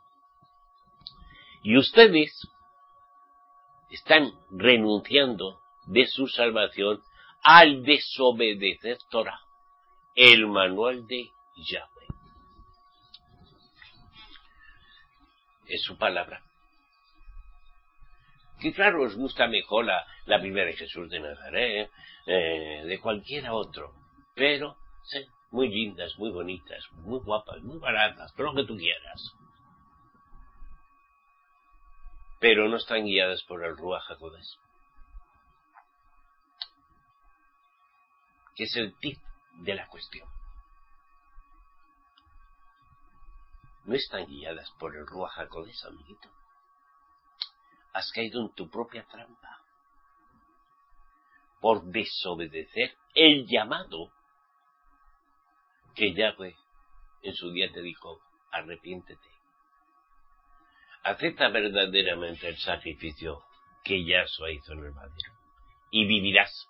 A: Y ustedes están renunciando de su salvación al desobedecer Torah, el manual de Yahweh. Es su palabra. Que claro, os gusta mejor la, la Biblia de Jesús de Nazaret, eh, de cualquiera otro, pero sí, muy lindas, muy bonitas, muy guapas, muy baratas, todo lo que tú quieras. Pero no están guiadas por el Ruach HaKodesh, que es el tip de la cuestión. No están guiadas por el Ruach HaKodesh, amiguito. Has caído en tu propia trampa por desobedecer el llamado que Yahweh en su día te dijo, arrepiéntete. Acepta verdaderamente el sacrificio que Yahshua hizo en el madero y vivirás.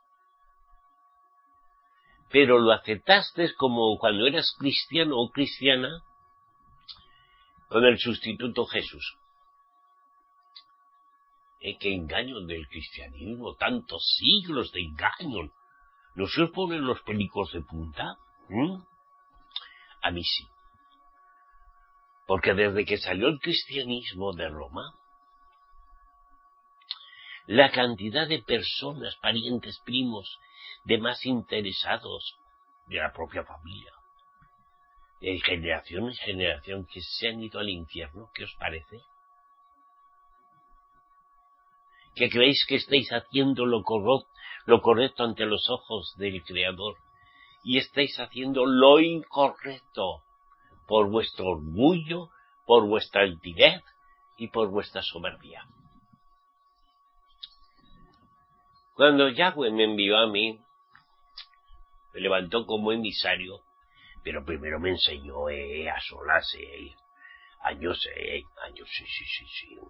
A: Pero lo aceptaste como cuando eras cristiano o cristiana con el sustituto Jesús. ¿Eh? ¡Qué engaño del cristianismo! Tantos siglos de engaño. ¿No se os ponen los pelicos de punta? ¿Mm? A mí sí. Porque desde que salió el cristianismo de Roma, la cantidad de personas, parientes, primos, demás interesados de la propia familia, de generación en generación, que se han ido al infierno, ¿qué os parece? ¿Que creéis que estáis haciendo lo correcto, lo correcto ante los ojos del Creador y estáis haciendo lo incorrecto por vuestro orgullo, por vuestra altivez y por vuestra soberbia? Cuando Yahweh me envió a mí, me levantó como emisario, pero primero me enseñó eh, a solas, eh, años, eh, años, sí, sí, sí, sí.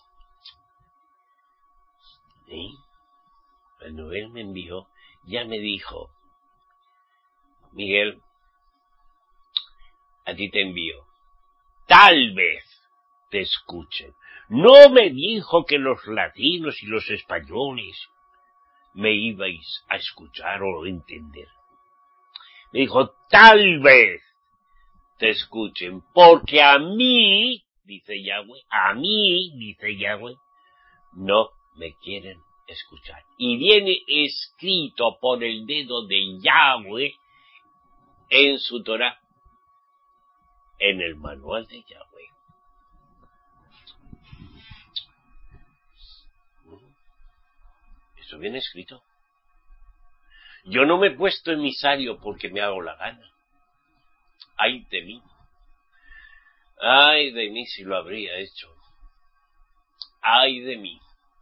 A: ¿Eh? Cuando él me envió, ya me dijo, Miguel, a ti te envío. Tal vez te escuchen. No me dijo que los latinos y los españoles me ibais a escuchar o entender. Me dijo, tal vez te escuchen, porque a mí, dice Yahweh, a mí, dice Yahweh, no me quieren escuchar. Y viene escrito por el dedo de Yahweh en su Torah, en el manual de Yahweh. Eso viene escrito. Yo no me he puesto emisario porque me hago la gana. Ay de mí. Ay de mí si lo habría hecho. Ay de mí.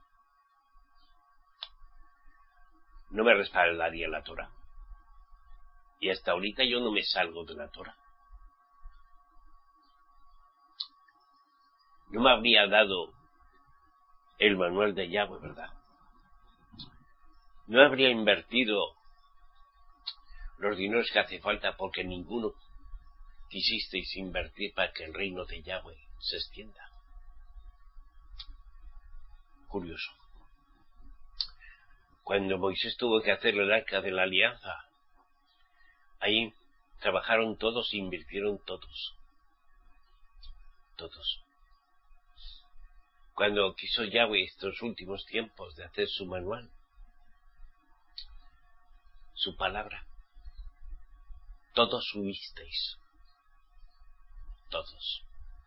A: No me respaldaría la Torah. Y hasta ahorita yo no me salgo de la Torah. No me habría dado el manual de Yahweh, ¿verdad? No habría invertido los dineros que hace falta porque ninguno quisisteis invertir para que el reino de Yahweh se extienda. Curioso. Cuando Moisés tuvo que hacer el arca de la alianza, ahí trabajaron todos e invirtieron todos. Todos. Cuando quiso Yahweh estos últimos tiempos de hacer su manual, su palabra, todos subisteis. Todos.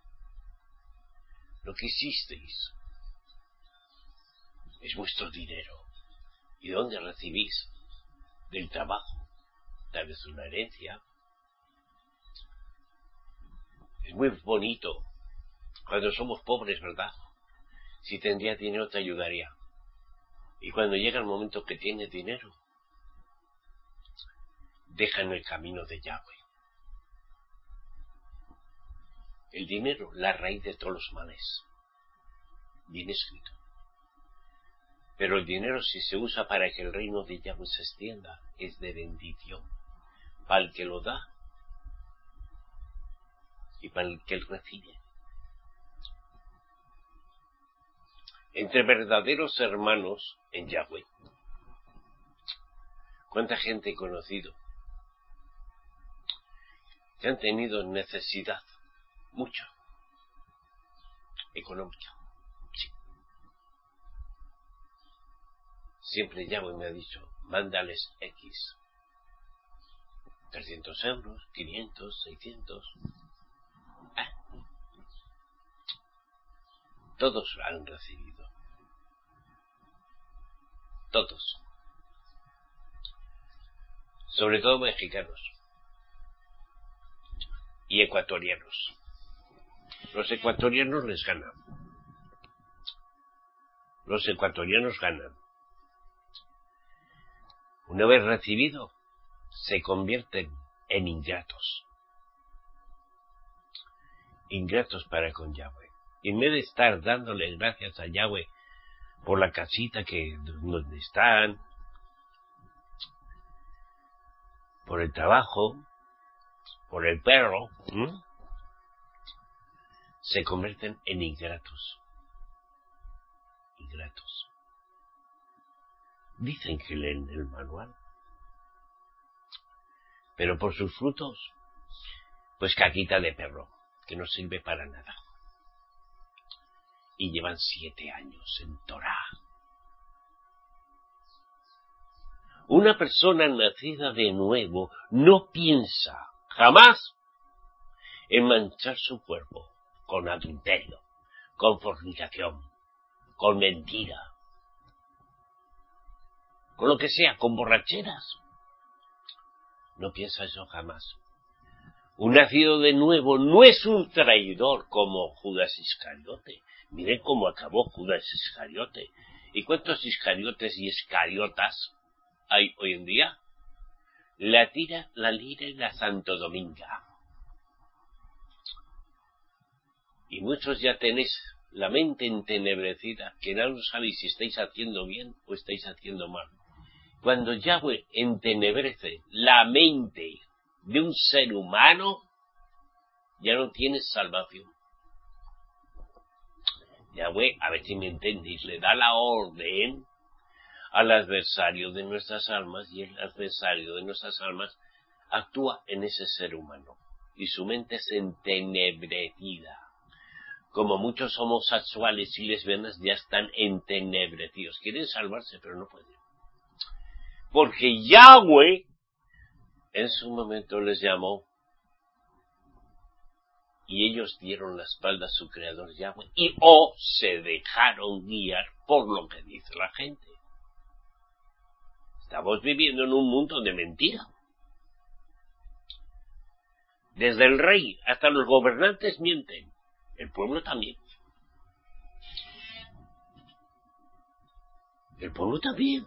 A: Lo que hicisteis es vuestro dinero. ¿Y de dónde recibís? Del trabajo. Tal vez una herencia. Es muy bonito cuando somos pobres, ¿verdad? Si tendría dinero te ayudaría. Y cuando llega el momento que tienes dinero, dejan el camino de Yahweh. El dinero, la raíz de todos los males. Bien escrito. Pero el dinero, si se usa para que el reino de Yahweh se extienda, es de bendición. Para el que lo da y para el que lo recibe. Entre verdaderos hermanos en Yahweh, ¿cuánta gente he conocido que han tenido necesidad? Mucha. Económica. Sí. Siempre Yahweh me ha dicho, mándales X. trescientos euros, quinientos, seiscientos. Ah. Todos han recibido. Todos. Sobre todo mexicanos. Y ecuatorianos. Los ecuatorianos les ganan. Los ecuatorianos ganan. Una vez recibido, se convierten en ingratos. Ingratos para con Yahweh. en vez de estar dándole gracias a Yahweh por la casita que donde están, por el trabajo, por el perro, ¿m? se convierten en ingratos. Ingratos. Dicen que leen el manual, pero por sus frutos, pues caquita de perro, que no sirve para nada. Y llevan siete años en Torá. Una persona nacida de nuevo no piensa jamás en manchar su cuerpo con adulterio, con fornicación, con mentira, con lo que sea, con borracheras. No piensa eso jamás. Un nacido de nuevo no es un traidor como Judas Iscariote. Miren cómo acabó Judas Iscariote. ¿Y cuántos Iscariotes y Iscariotas hay hoy en día? La tira, la lira y la Santo Dominga. Y muchos ya tenéis la mente entenebrecida, que no sabéis si estáis haciendo bien o estáis haciendo mal. Cuando Yahweh entenebrece la mente de un ser humano, ya no tienes salvación. Yahweh, a ver si me entendéis, le da la orden al adversario de nuestras almas, y el adversario de nuestras almas actúa en ese ser humano, y su mente es entenebrecida. Como muchos homosexuales y lesbianas ya están entenebrecidos. Quieren salvarse, pero no pueden. Porque Yahweh en su momento les llamó, y ellos dieron la espalda a su creador Yahweh, y o se dejaron guiar por lo que dice la gente. Estamos viviendo en un mundo de mentira. Desde el rey hasta los gobernantes mienten. El pueblo también. El pueblo también.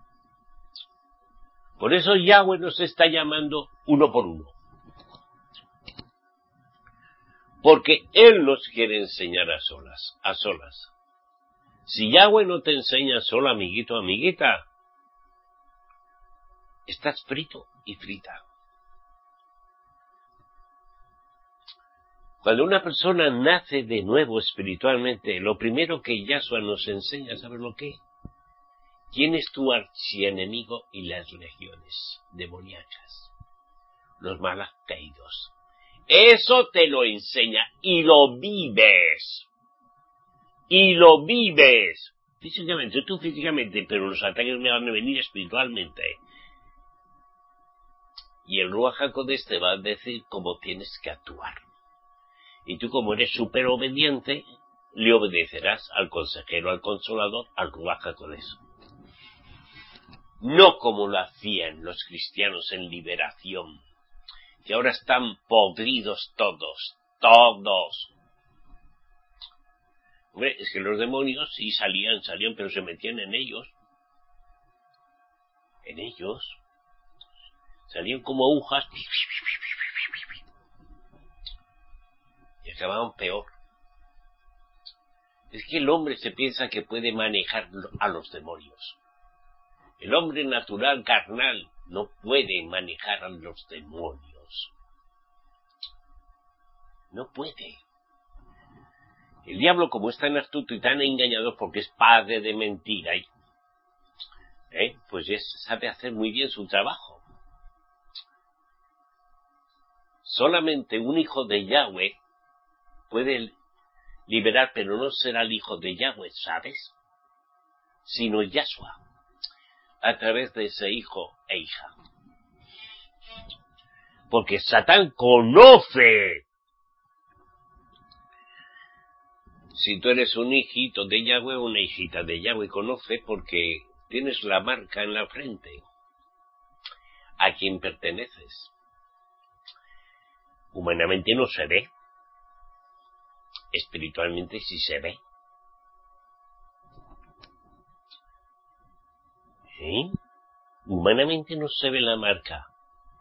A: Por eso Yahweh nos está llamando uno por uno. Porque Él nos quiere enseñar a solas, a solas. Si Yahweh no te enseña sola, amiguito, amiguita, estás frito y frita. Cuando una persona nace de nuevo espiritualmente, lo primero que Yahshua nos enseña, ¿sabes lo que? ¿Quién es tu archienemigo y las legiones demoníacas? Los malos caídos. Eso te lo enseña y lo vives. Y lo vives. Físicamente, tú físicamente, pero los ataques me van a venir espiritualmente. Y el Ruach HaKodesh te va a decir cómo tienes que actuar. Y tú, como eres súper obediente, le obedecerás al consejero, al consolador, al Ruach HaKodesh. No como lo hacían los cristianos en liberación, que ahora están podridos todos, todos. Hombre, es que los demonios sí salían, salían, pero se metían en ellos. En ellos. Salían como agujas. Y acababan peor. Es que el hombre se piensa que puede manejar a los demonios. El hombre natural, carnal, no puede manejar a los demonios. No puede. El diablo, como es tan astuto y tan engañador porque es padre de mentira, ¿eh? pues ya sabe hacer muy bien su trabajo. Solamente un hijo de Yahweh puede liberar, pero no será el hijo de Yahweh, ¿sabes? Sino Yahshua, a través de ese hijo e hija. Porque Satán conoce. Si tú eres un hijito de Yahweh o una hijita de Yahweh, conoce porque tienes la marca en la frente. ¿A quién perteneces? Humanamente no se ve. Espiritualmente sí se ve. ¿Sí? Humanamente no se ve la marca.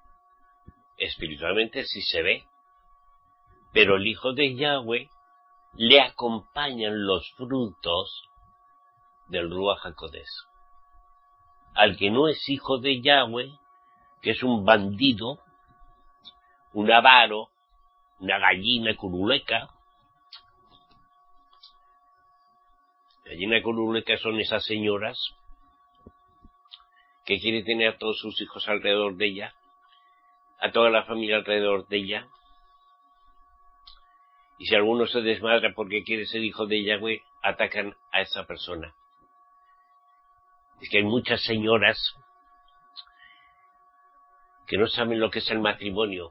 A: Espiritualmente sí se ve. Pero el hijo de Yahweh le acompañan los frutos del Ruach HaKodesh. Al que no es hijo de Yahweh, que es un bandido, un avaro, una gallina curuleca. Gallina curuleca son esas señoras que quieren tener a todos sus hijos alrededor de ella, a toda la familia alrededor de ella. Y si alguno se desmadra porque quiere ser hijo de Yahweh, atacan a esa persona. Es que hay muchas señoras que no saben lo que es el matrimonio,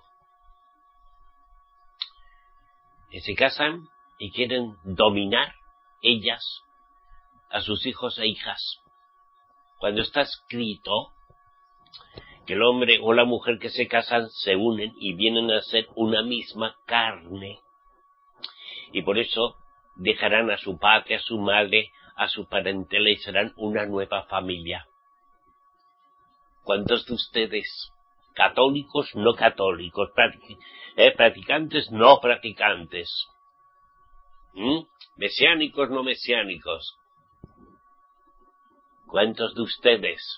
A: que se casan y quieren dominar ellas a sus hijos e hijas. Cuando está escrito que el hombre o la mujer que se casan se unen y vienen a ser una misma carne, y por eso dejarán a su padre, a su madre, a su parentela y serán una nueva familia. ¿Cuántos de ustedes, católicos, no católicos, practic- eh, practicantes, no practicantes, ¿Mm? mesiánicos, no mesiánicos, cuántos de ustedes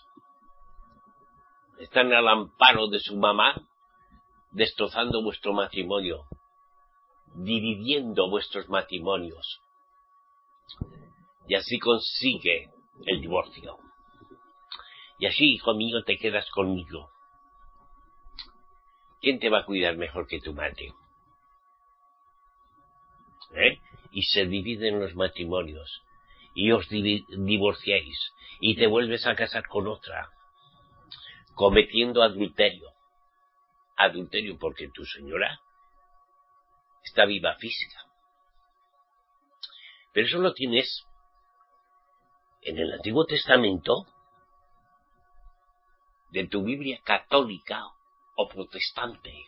A: están al amparo de su mamá, destrozando vuestro matrimonio, dividiendo vuestros matrimonios, y así consigue el divorcio? Y así, hijo mío, te quedas conmigo. ¿Quién te va a cuidar mejor que tu madre? ¿Eh? Y se dividen los matrimonios, y os divi- divorciáis, y te vuelves a casar con otra, cometiendo adulterio. Adulterio porque tu señora está viva física. Pero eso lo tienes en el Antiguo Testamento de tu Biblia católica o protestante.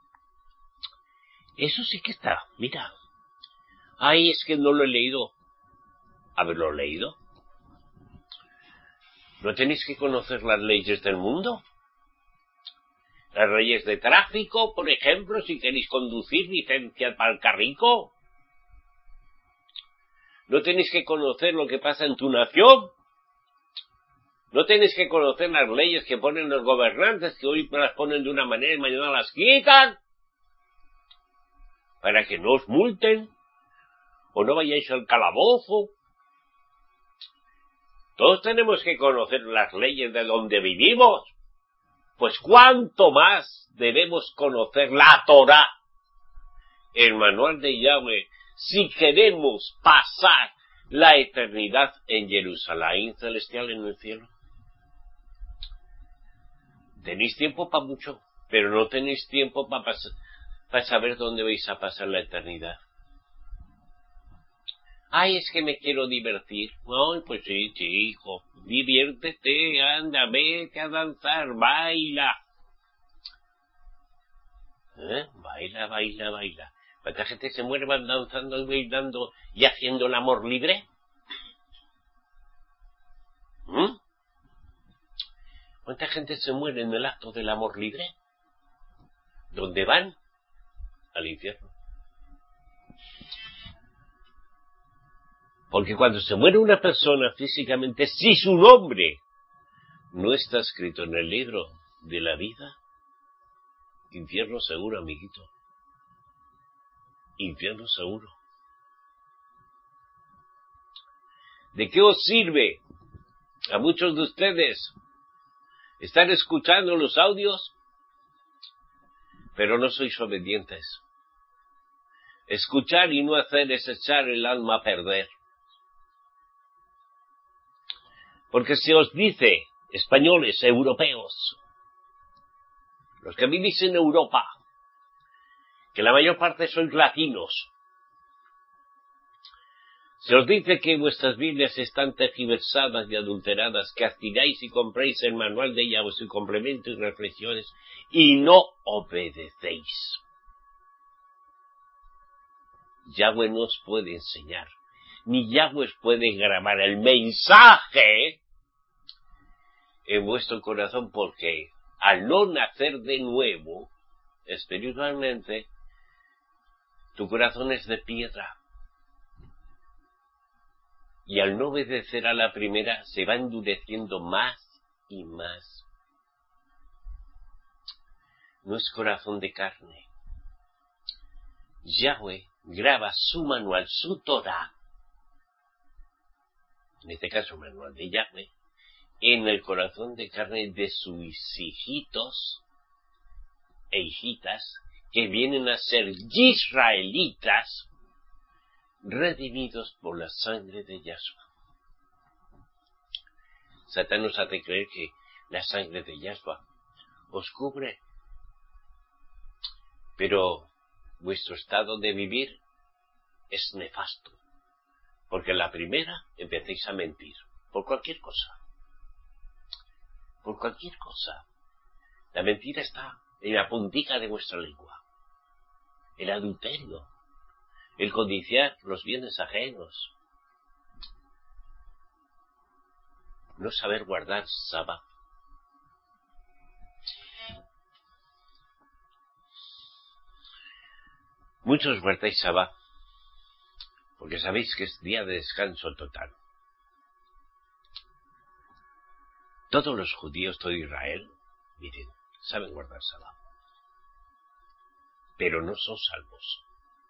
A: Eso sí que está, mira. Ay, es que no lo he leído. ¿Haberlo leído? ¿No tenéis que conocer las leyes del mundo? Las leyes de tráfico, por ejemplo, si queréis conducir, licencia para el carrico. ¿No tenéis que conocer lo que pasa en tu nación? ¿No tenéis que conocer las leyes que ponen los gobernantes, que hoy las ponen de una manera y mañana las quitan? Para que no os multen, o no vayáis al calabozo. Todos tenemos que conocer las leyes de donde vivimos. Pues cuánto más debemos conocer la Torá, el manual de Yahweh, si queremos pasar la eternidad en Jerusalén celestial, en el cielo. Tenéis tiempo para mucho, pero no tenéis tiempo para para saber dónde vais a pasar la eternidad. Ay, es que me quiero divertir. Ay, pues sí, sí, hijo, diviértete, anda, vete a danzar, baila. ¿Eh? Baila, baila, baila. ¿Cuánta gente se muere danzando y bailando y haciendo el amor libre? ¿Mm? ¿Cuánta gente se muere en el acto del amor libre? ¿Dónde van? Al infierno. Porque cuando se muere una persona físicamente, si su nombre no está escrito en el libro de la vida, infierno seguro, amiguito. Infierno seguro. ¿De qué os sirve a muchos de ustedes estar escuchando los audios, pero no sois obedientes? Escuchar y no hacer es echar el alma a perder. Porque se os dice, españoles, europeos, los que vivís en Europa, que la mayor parte sois latinos, se os dice que vuestras Biblias están tergiversadas y adulteradas, que adquiráis y compréis el manual de Yahweh, su complemento y reflexiones, y no obedecéis. Yahweh no os puede enseñar, ni Yahweh os puede grabar el mensaje en vuestro corazón, porque al no nacer de nuevo, espiritualmente, tu corazón es de piedra. y al no obedecer a la primera se va endureciendo más y más. No es corazón de carne. Yahweh graba su manual, su Torah, en este caso manual de Yahweh, en el corazón de carne de sus hijitos e hijitas que vienen a ser israelitas redimidos por la sangre de Yahshua. Satán nos hace creer que la sangre de Yahshua os cubre, pero vuestro estado de vivir es nefasto, porque la primera empecéis a mentir por cualquier cosa, por cualquier cosa. La mentira está en la puntica de vuestra lengua, el adulterio, el codiciar los bienes ajenos, no saber guardar Sabá. Muchos guardáis Sabá porque sabéis que es día de descanso total. Todos los judíos, todo Israel, miren, saben guardar Sabá, pero no son salvos.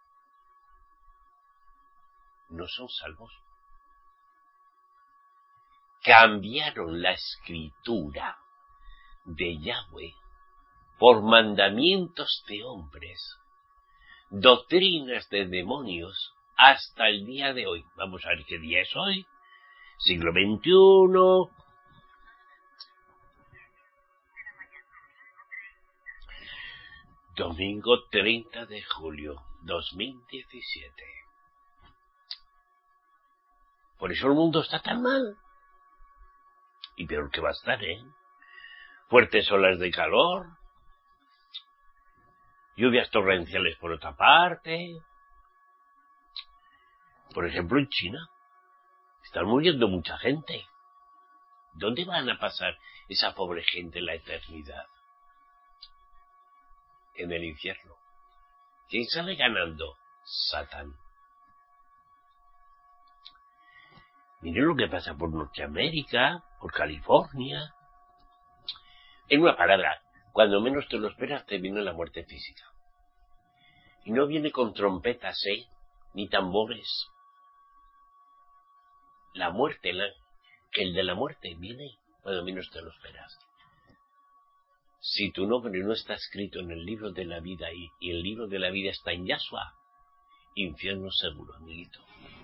A: No son salvos. Cambiaron la escritura de Yahweh por mandamientos de hombres, doctrinas de demonios, hasta el día de hoy. Vamos a ver qué día es hoy. Siglo veintiuno. Domingo treinta de julio, dos mil diecisiete. Por eso el mundo está tan mal. Y peor que va a estar, ¿eh? Fuertes olas de calor, lluvias torrenciales por otra parte. Por ejemplo, en China están muriendo mucha gente. ¿Dónde van a pasar esa pobre gente en la eternidad? En el infierno. ¿Quién sale ganando? Satán. Miren lo que pasa por Norteamérica, por California. En una palabra, cuando menos te lo esperas, te viene la muerte física. Y no viene con trompetas, ¿eh? Ni tambores. La muerte, la, que el de la muerte viene cuando menos te lo esperas. Si tu nombre no está escrito en el libro de la vida y, y el libro de la vida está en Yahshua, infierno seguro, amiguito.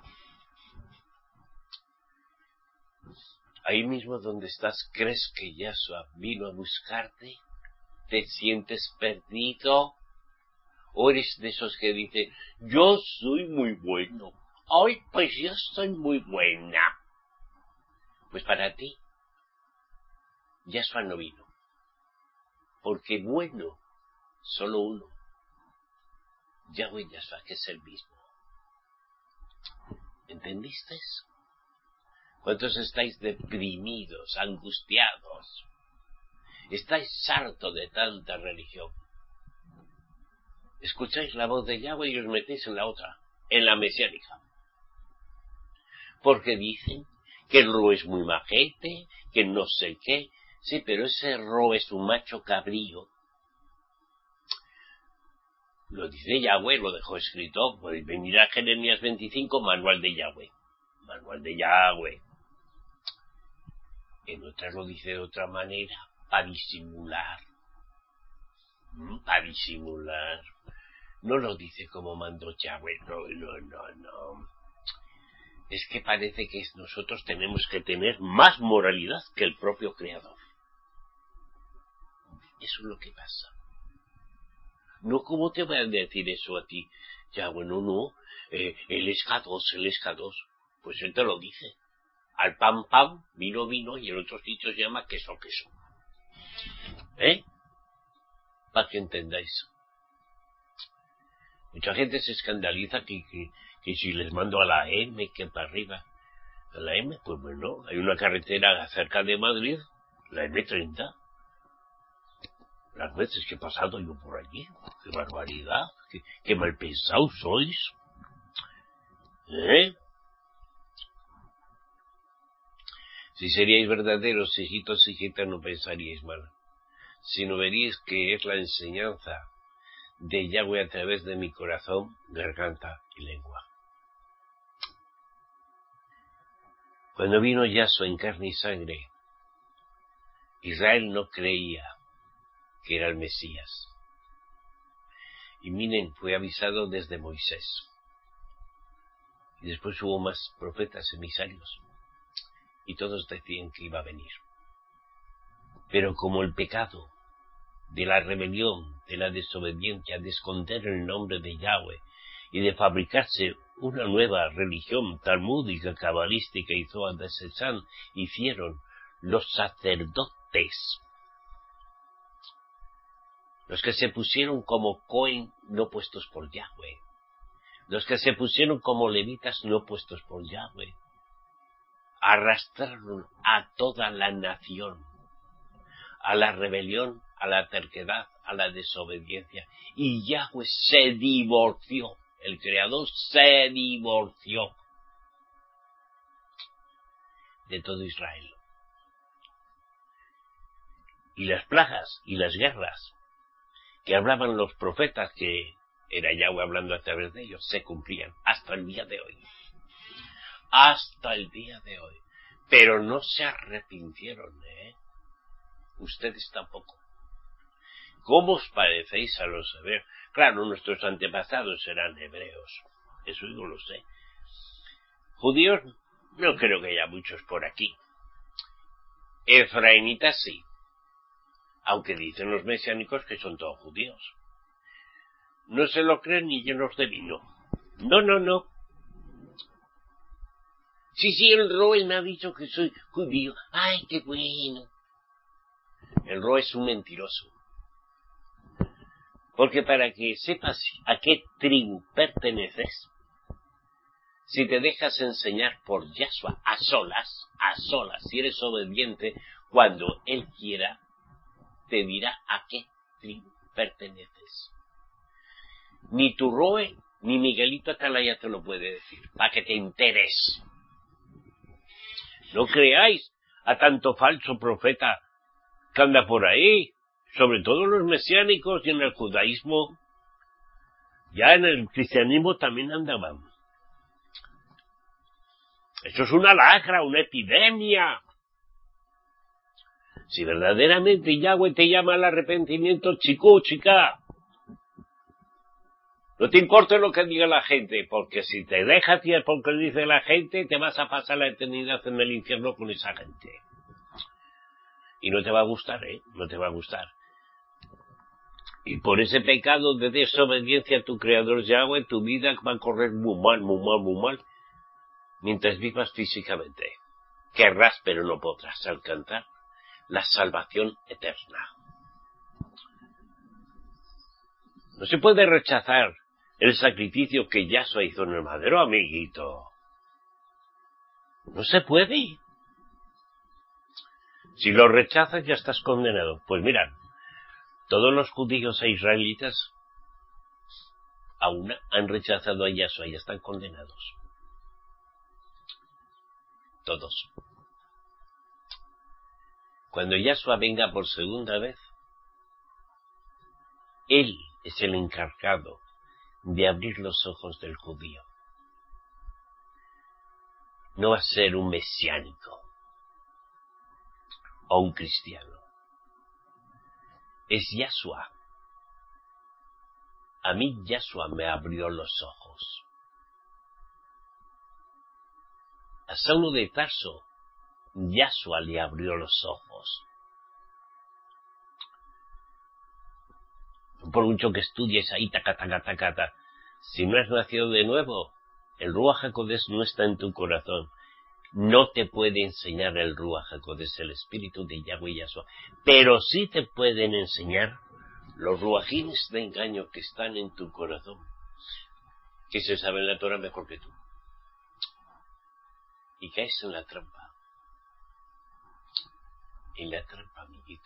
A: Ahí mismo donde estás, ¿crees que Yahshua vino a buscarte? ¿Te sientes perdido? ¿O eres de esos que dicen, yo soy muy bueno? Ay, pues yo soy muy buena. Pues para ti, Yahshua no vino. Porque bueno, solo uno. Yahweh Yahshua, que es el mismo. ¿Entendiste? ¿Cuántos estáis deprimidos, angustiados? Estáis hartos de tanta religión. Escucháis la voz de Yahweh y os metéis en la otra, en la mesiánica. Porque dicen que el ro es muy majete, que no sé qué. Sí, pero ese ro es un macho cabrío. Lo dice Yahweh, lo dejó escrito. Podéis venir a Jeremías veinticinco, manual de Yahweh. Manual de Yahweh. En otras lo dice de otra manera, para disimular. ¿Mm? Para disimular. No lo dice como mandó Yahweh, no, no, no, no. Es que parece que nosotros tenemos que tener más moralidad que el propio Creador. Eso es lo que pasa. No, ¿cómo te van a decir eso a ti? Ya, bueno, no, eh, él es K dos, él es K dos. Pues él te lo dice. Al pan, pan, vino, vino, y en otros sitios se llama queso, queso. ¿Eh? Para que entendáis. Mucha gente se escandaliza que, que, que si les mando a la M, que para arriba. A la M, pues bueno, hay una carretera cerca de Madrid, la eme treinta. Las veces que he pasado yo por allí, qué barbaridad, qué, qué mal pensados sois. ¿Eh? Si seríais verdaderos hijitos y hijitas no pensaríais mal, sino veríais que es la enseñanza de Yahweh a través de mi corazón, garganta y lengua. Cuando vino Yahshua en carne y sangre, Israel no creía que era el Mesías. Y miren, fue avisado desde Moisés. Y después hubo más profetas emisarios. Y todos decían que iba a venir. Pero como el pecado de la rebelión, de la desobediencia, de esconder el nombre de Yahweh y de fabricarse una nueva religión talmúdica, cabalística y Zohar de Sesán, hicieron los sacerdotes, los que se pusieron como Cohen no puestos por Yahweh, los que se pusieron como levitas no puestos por Yahweh, arrastraron a toda la nación a la rebelión, a la terquedad, a la desobediencia, y Yahweh se divorció, el Creador se divorció de todo Israel. Y las plagas y las guerras que hablaban los profetas, que era Yahweh hablando a través de ellos, se cumplían hasta el día de hoy. Hasta el día de hoy. Pero no se arrepintieron, ¿eh? Ustedes tampoco. ¿Cómo os parecéis a los hebreos? Claro, nuestros antepasados eran hebreos. Eso yo lo sé. Judíos, no creo que haya muchos por aquí. Efraimitas sí. Aunque dicen los mesiánicos que son todos judíos. No se lo creen ni llenos de vino. No, no, no. Sí, sí, el Roe me ha dicho que soy judío. ¡Ay, qué bueno! El Roe es un mentiroso. Porque para que sepas a qué tribu perteneces, si te dejas enseñar por Yahshua a solas, a solas, si eres obediente, cuando Él quiera, te dirá a qué tribu perteneces. Ni tu Roe, ni Miguelito Atalaya te lo puede decir, para que te enteres. No creáis a tanto falso profeta que anda por ahí, sobre todo los mesiánicos y en el judaísmo. Ya en el cristianismo también andaban. Eso es una lacra, una epidemia. Si verdaderamente Yahweh te llama al arrepentimiento, chico, chica, no te importa lo que diga la gente, porque si te dejas ir por lo que dice la gente, te vas a pasar la eternidad en el infierno con esa gente. Y no te va a gustar, ¿eh? No te va a gustar. Y por ese pecado de desobediencia a tu Creador Yahweh, tu vida va a correr muy mal, muy mal, muy mal, mientras vivas físicamente. Querrás, pero no podrás alcanzar la salvación eterna. No se puede rechazar el sacrificio que Yahshua hizo en el madero, amiguito. No se puede. Si lo rechazas ya estás condenado. Pues mirad, todos los judíos e israelitas aún han rechazado a Yahshua y están condenados. Todos. Cuando Yahshua venga por segunda vez, Él es el encargado de abrir los ojos del judío. No va a ser un mesiánico o un cristiano. Es Yahshua. A mí Yahshua me abrió los ojos. A Saulo de Tarso, Yahshua le abrió los ojos. Por mucho que estudies ahí, taca, taca, taca, taca, si no has nacido de nuevo, el Ruach HaKodesh no está en tu corazón. No te puede enseñar el Ruach HaKodesh, el espíritu de Yahweh Yahshua, pero sí te pueden enseñar los ruajines de engaño que están en tu corazón, que se saben la Torah mejor que tú. Y caes en la trampa. En la trampa, amiguito.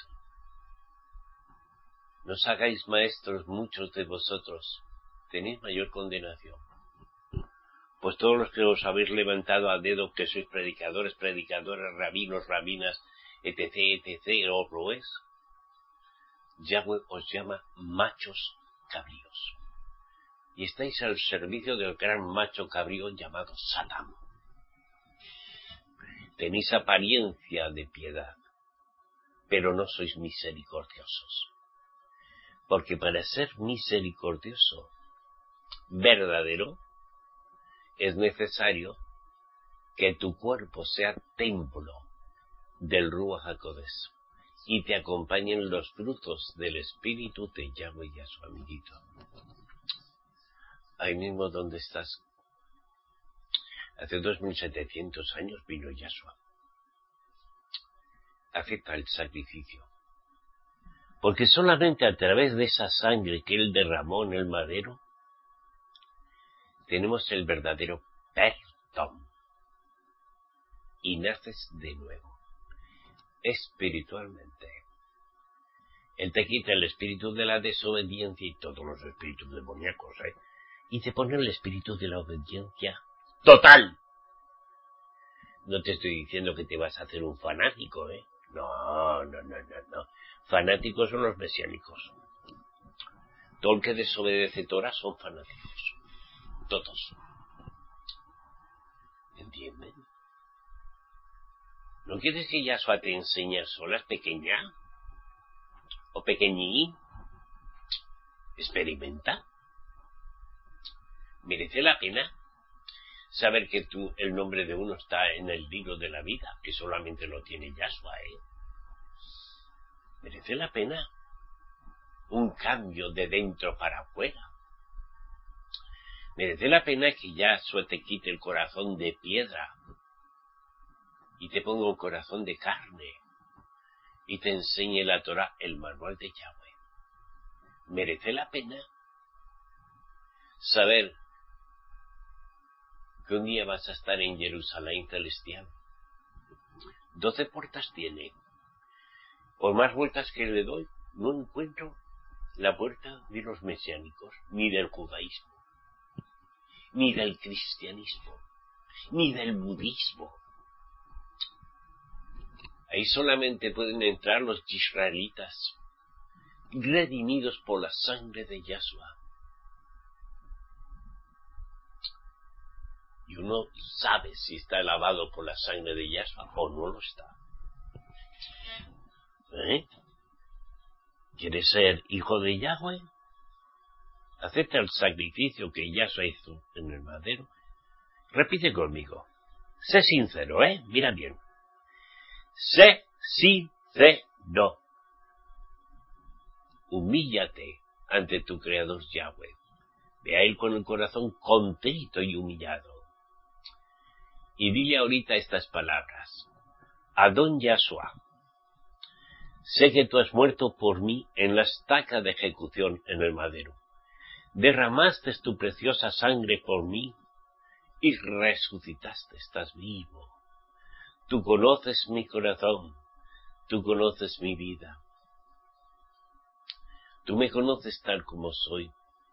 A: No os hagáis maestros muchos de vosotros, tenéis mayor condenación. Pues todos los que os habéis levantado a dedo, que sois predicadores, predicadoras, rabinos, rabinas, etc, etc, os lo es. Yahweh os llama machos cabríos. Y estáis al servicio del gran macho cabrío llamado Satán. Tenéis apariencia de piedad, pero no sois misericordiosos. Porque para ser misericordioso, verdadero, es necesario que tu cuerpo sea templo del Ruach HaKodesh y te acompañen los frutos del Espíritu de Yahweh y a su amiguito. Ahí mismo donde estás. Hace dos mil setecientos años vino Yahshua. Acepta el sacrificio. Porque solamente a través de esa sangre que Él derramó en el madero, tenemos el verdadero perdón. Y naces de nuevo, espiritualmente. Él te quita el espíritu de la desobediencia y todos los espíritus demoníacos, ¿eh? Y te pone el espíritu de la obediencia total. No te estoy diciendo que te vas a hacer un fanático, ¿eh? No, no, no, no, no. Fanáticos son los mesiánicos. Todo el que desobedece Torah son fanáticos. Todos. ¿Entienden? ¿No quieres que Yahshua te enseñe solas, pequeña? ¿O pequeñín? Experimenta. ¿Merece la pena saber que tú, el nombre de uno está en el libro de la vida, que solamente lo tiene Yahshua, ¿eh? ¿Merece la pena un cambio de dentro para afuera? ¿Merece la pena que Yahshua te quite el corazón de piedra y te ponga un corazón de carne y te enseñe la Torah, el manual de Yahweh? ¿Merece la pena saber que un día vas a estar en Jerusalén celestial? Doce puertas tiene. Por más vueltas que le doy, no encuentro la puerta de los mesiánicos, ni del judaísmo, ni del cristianismo, ni del budismo. Ahí solamente pueden entrar los israelitas, redimidos por la sangre de Yahshua. Y uno sabe si está lavado por la sangre de Yahshua o no lo está. ¿Eh? ¿Quieres ser hijo de Yahweh? Acepta el sacrificio que Yahshua hizo en el madero. Repite conmigo. Sé sincero, ¿eh? Mira bien. Sé sincero. Humíllate ante tu Creador Yahweh. Ve a Él con el corazón contrito y humillado. Y dile ahorita estas palabras. Adón Yahshua, sé que tú has muerto por mí en la estaca de ejecución en el madero. Derramaste tu preciosa sangre por mí y resucitaste, estás vivo. Tú conoces mi corazón, tú conoces mi vida. Tú me conoces tal como soy.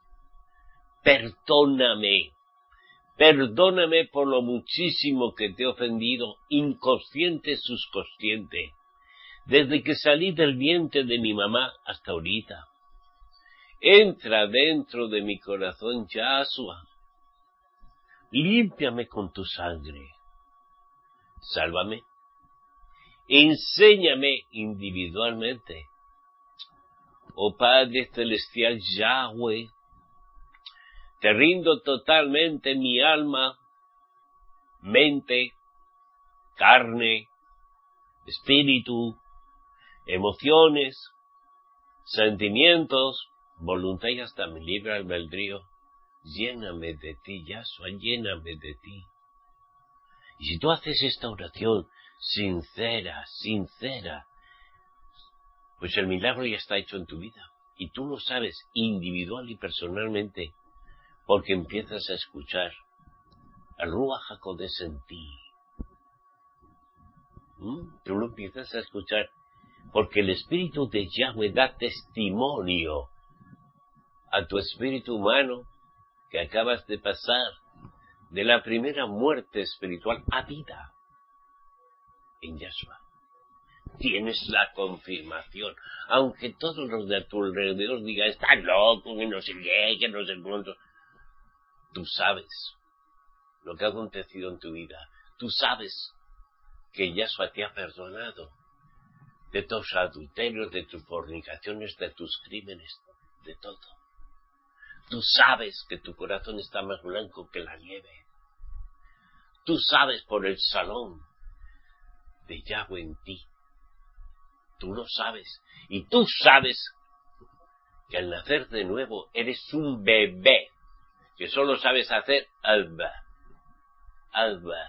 A: Perdóname, perdóname por lo muchísimo que te he ofendido, inconsciente, subconsciente, desde que salí del vientre de mi mamá hasta ahorita. Entra dentro de mi corazón, Yahshua. Límpiame con tu sangre. Sálvame. Enséñame individualmente. Oh Padre Celestial Yahweh, te rindo totalmente mi alma, mente, carne, espíritu, emociones, sentimientos, voluntad y hasta mi libre albedrío. Lléname de ti, Yahshua, lléname de ti. Y si tú haces esta oración sincera, sincera, pues el milagro ya está hecho en tu vida. Y tú lo sabes individual y personalmente, porque empiezas a escuchar al Ruach HaKodesh en ti. ¿Mm? Tú lo empiezas a escuchar, porque el Espíritu de Yahweh da testimonio a tu espíritu humano que acabas de pasar de la primera muerte espiritual a vida en Yahshua. Tienes la confirmación, aunque todos los de a tu alrededor digan, estás loco, que no sé qué, que no sé cuánto. Tú sabes lo que ha acontecido en tu vida. Tú sabes que Yahshua te ha perdonado de tus adulterios, de tus fornicaciones, de tus crímenes, de todo. Tú sabes que tu corazón está más blanco que la nieve. Tú sabes por el salón de Yahweh en ti. Tú lo sabes. Y tú sabes que al nacer de nuevo eres un bebé que solo sabes hacer alba, alba.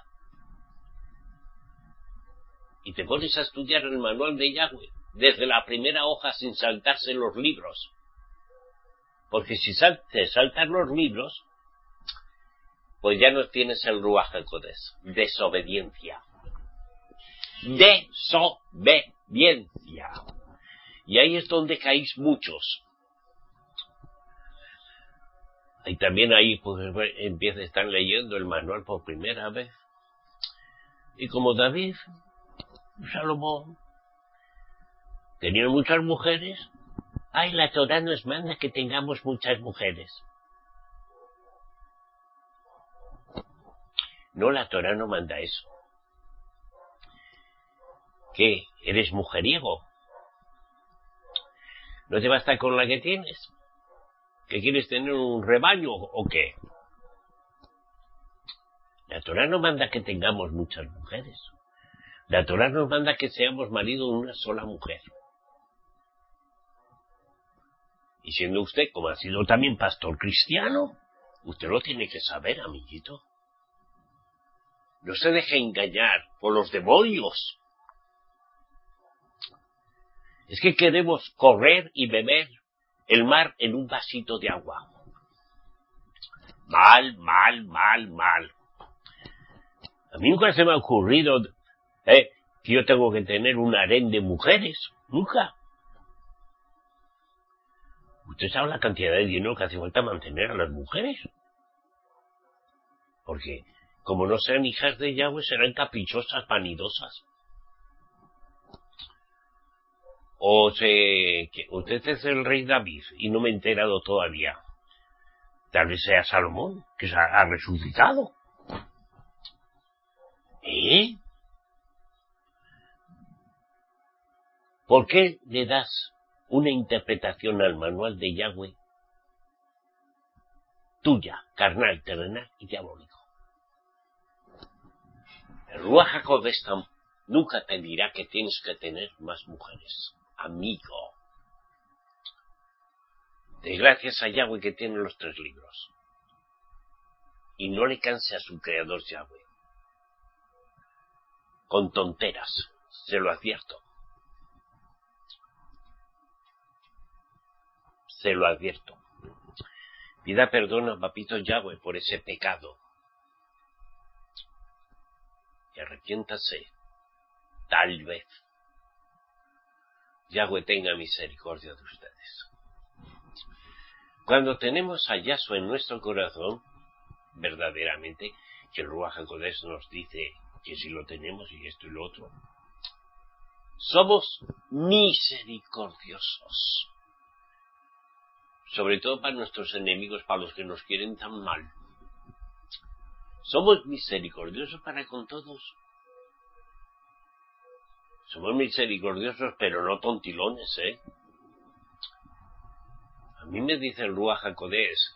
A: Y te pones a estudiar el manual de Yahweh desde la primera hoja sin saltarse los libros. Porque si sal, te saltas los libros, pues ya no tienes el Ruach HaKodesh. Desobediencia. Desobediencia. Y ahí es donde caéis muchos. Y también ahí pues empieza, están leyendo el manual por primera vez. Y como David, Salomón, tenían muchas mujeres. Ay, la Torá nos manda que tengamos muchas mujeres. No, la Torá no manda eso. ¿Qué? ¿Eres mujeriego? ¿No te basta con la que tienes? ¿Que quieres tener un rebaño o qué? La Torá no manda que tengamos muchas mujeres. La Torá nos manda que seamos marido de una sola mujer. Y siendo usted, como ha sido también pastor cristiano, usted lo tiene que saber, amiguito. No se deje engañar por los demonios. Es que queremos correr y beber el mar en un vasito de agua. Mal, mal, mal, mal. A mí nunca se me ha ocurrido eh, que yo tengo que tener un harén de mujeres. Nunca. Usted sabe la cantidad de dinero que hace falta mantener a las mujeres. Porque, como no sean hijas de Yahweh, serán caprichosas, vanidosas. O se... que usted es el rey David y no me he enterado todavía. Tal vez sea Salomón, que se ha resucitado. ¿Eh? ¿Por qué le das una interpretación al manual de Yahweh tuya, carnal, terrenal y diabólico? El Ruach HaKodesh nunca te dirá que tienes que tener más mujeres. Amigo. De gracias a Yahweh que tiene los tres libros. Y no le canse a su creador Yahweh. Con tonteras, se lo advierto. Se lo advierto. Pida perdón a papito Yahweh por ese pecado. Y arrepiéntase. Tal vez Yahweh tenga misericordia de ustedes. Cuando tenemos a Yahshua en nuestro corazón, verdaderamente, que el Ruach HaKodesh nos dice que si lo tenemos y esto y lo otro, somos misericordiosos. Sobre todo para nuestros enemigos, para los que nos quieren tan mal. Somos misericordiosos para con todos. Somos misericordiosos, pero no tontilones, ¿eh? A mí me dice el Ruach HaKodesh,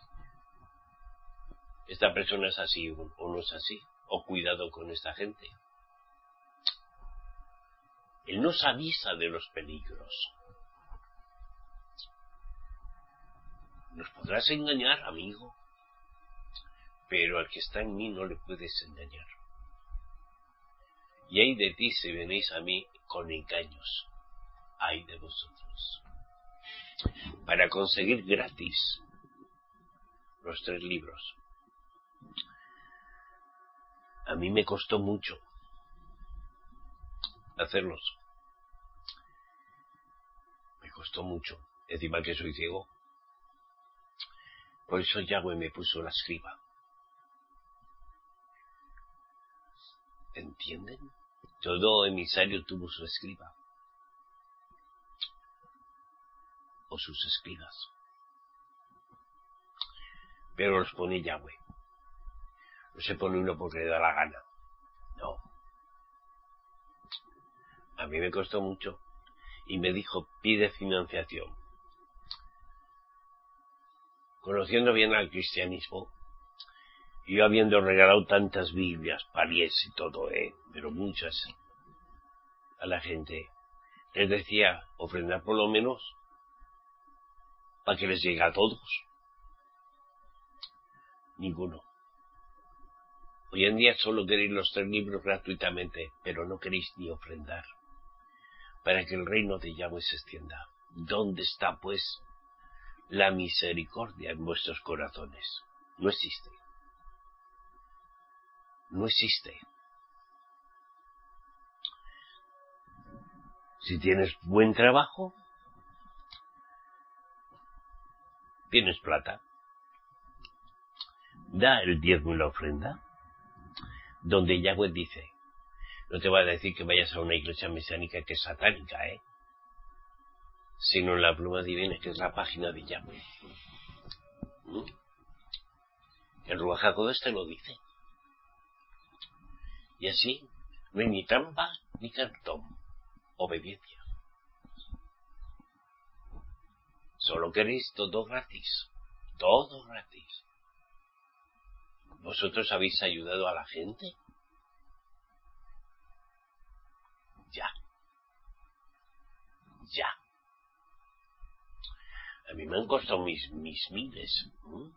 A: esta persona es así o no es así, o cuidado con esta gente. Él nos avisa de los peligros. Nos podrás engañar, amigo, pero al que está en mí no le puedes engañar. Y ay de ti si venís a mí con engaños. Ay de vosotros. Para conseguir gratis los tres libros. A mí me costó mucho hacerlos. Me costó mucho. Encima que soy ciego. Por eso Yahweh me puso la escriba. ¿Entienden? Todo emisario tuvo su escriba. O sus escribas. Pero los pone Yahweh. No se pone uno porque le da la gana. No. A mí me costó mucho. Y me dijo, pide financiación. Conociendo bien al cristianismo, y yo habiendo regalado tantas Biblias, paliés y todo, eh, pero muchas, a la gente, les decía, ofrendar por lo menos para que les llegue a todos. Ninguno. Hoy en día solo queréis los tres libros gratuitamente, pero no queréis ni ofrendar, para que el reino de Yahweh se extienda. ¿Dónde está, pues, la misericordia en vuestros corazones? No existe. No existe. Si tienes buen trabajo, tienes plata, da el diezmo y la ofrenda, donde Yahweh dice, no te va a decir que vayas a una iglesia mesiánica que es satánica, ¿eh? Sino en la pluma divina, que es la página de Yahweh. ¿Mm? El Ruach HaKodesh te lo dice. Y así, no hay ni trampa ni cartón. Obediencia. Solo queréis todo gratis. Todo gratis. ¿Vosotros habéis ayudado a la gente? Ya. Ya. A mí me han costado mis, mis miles. ¿Mm?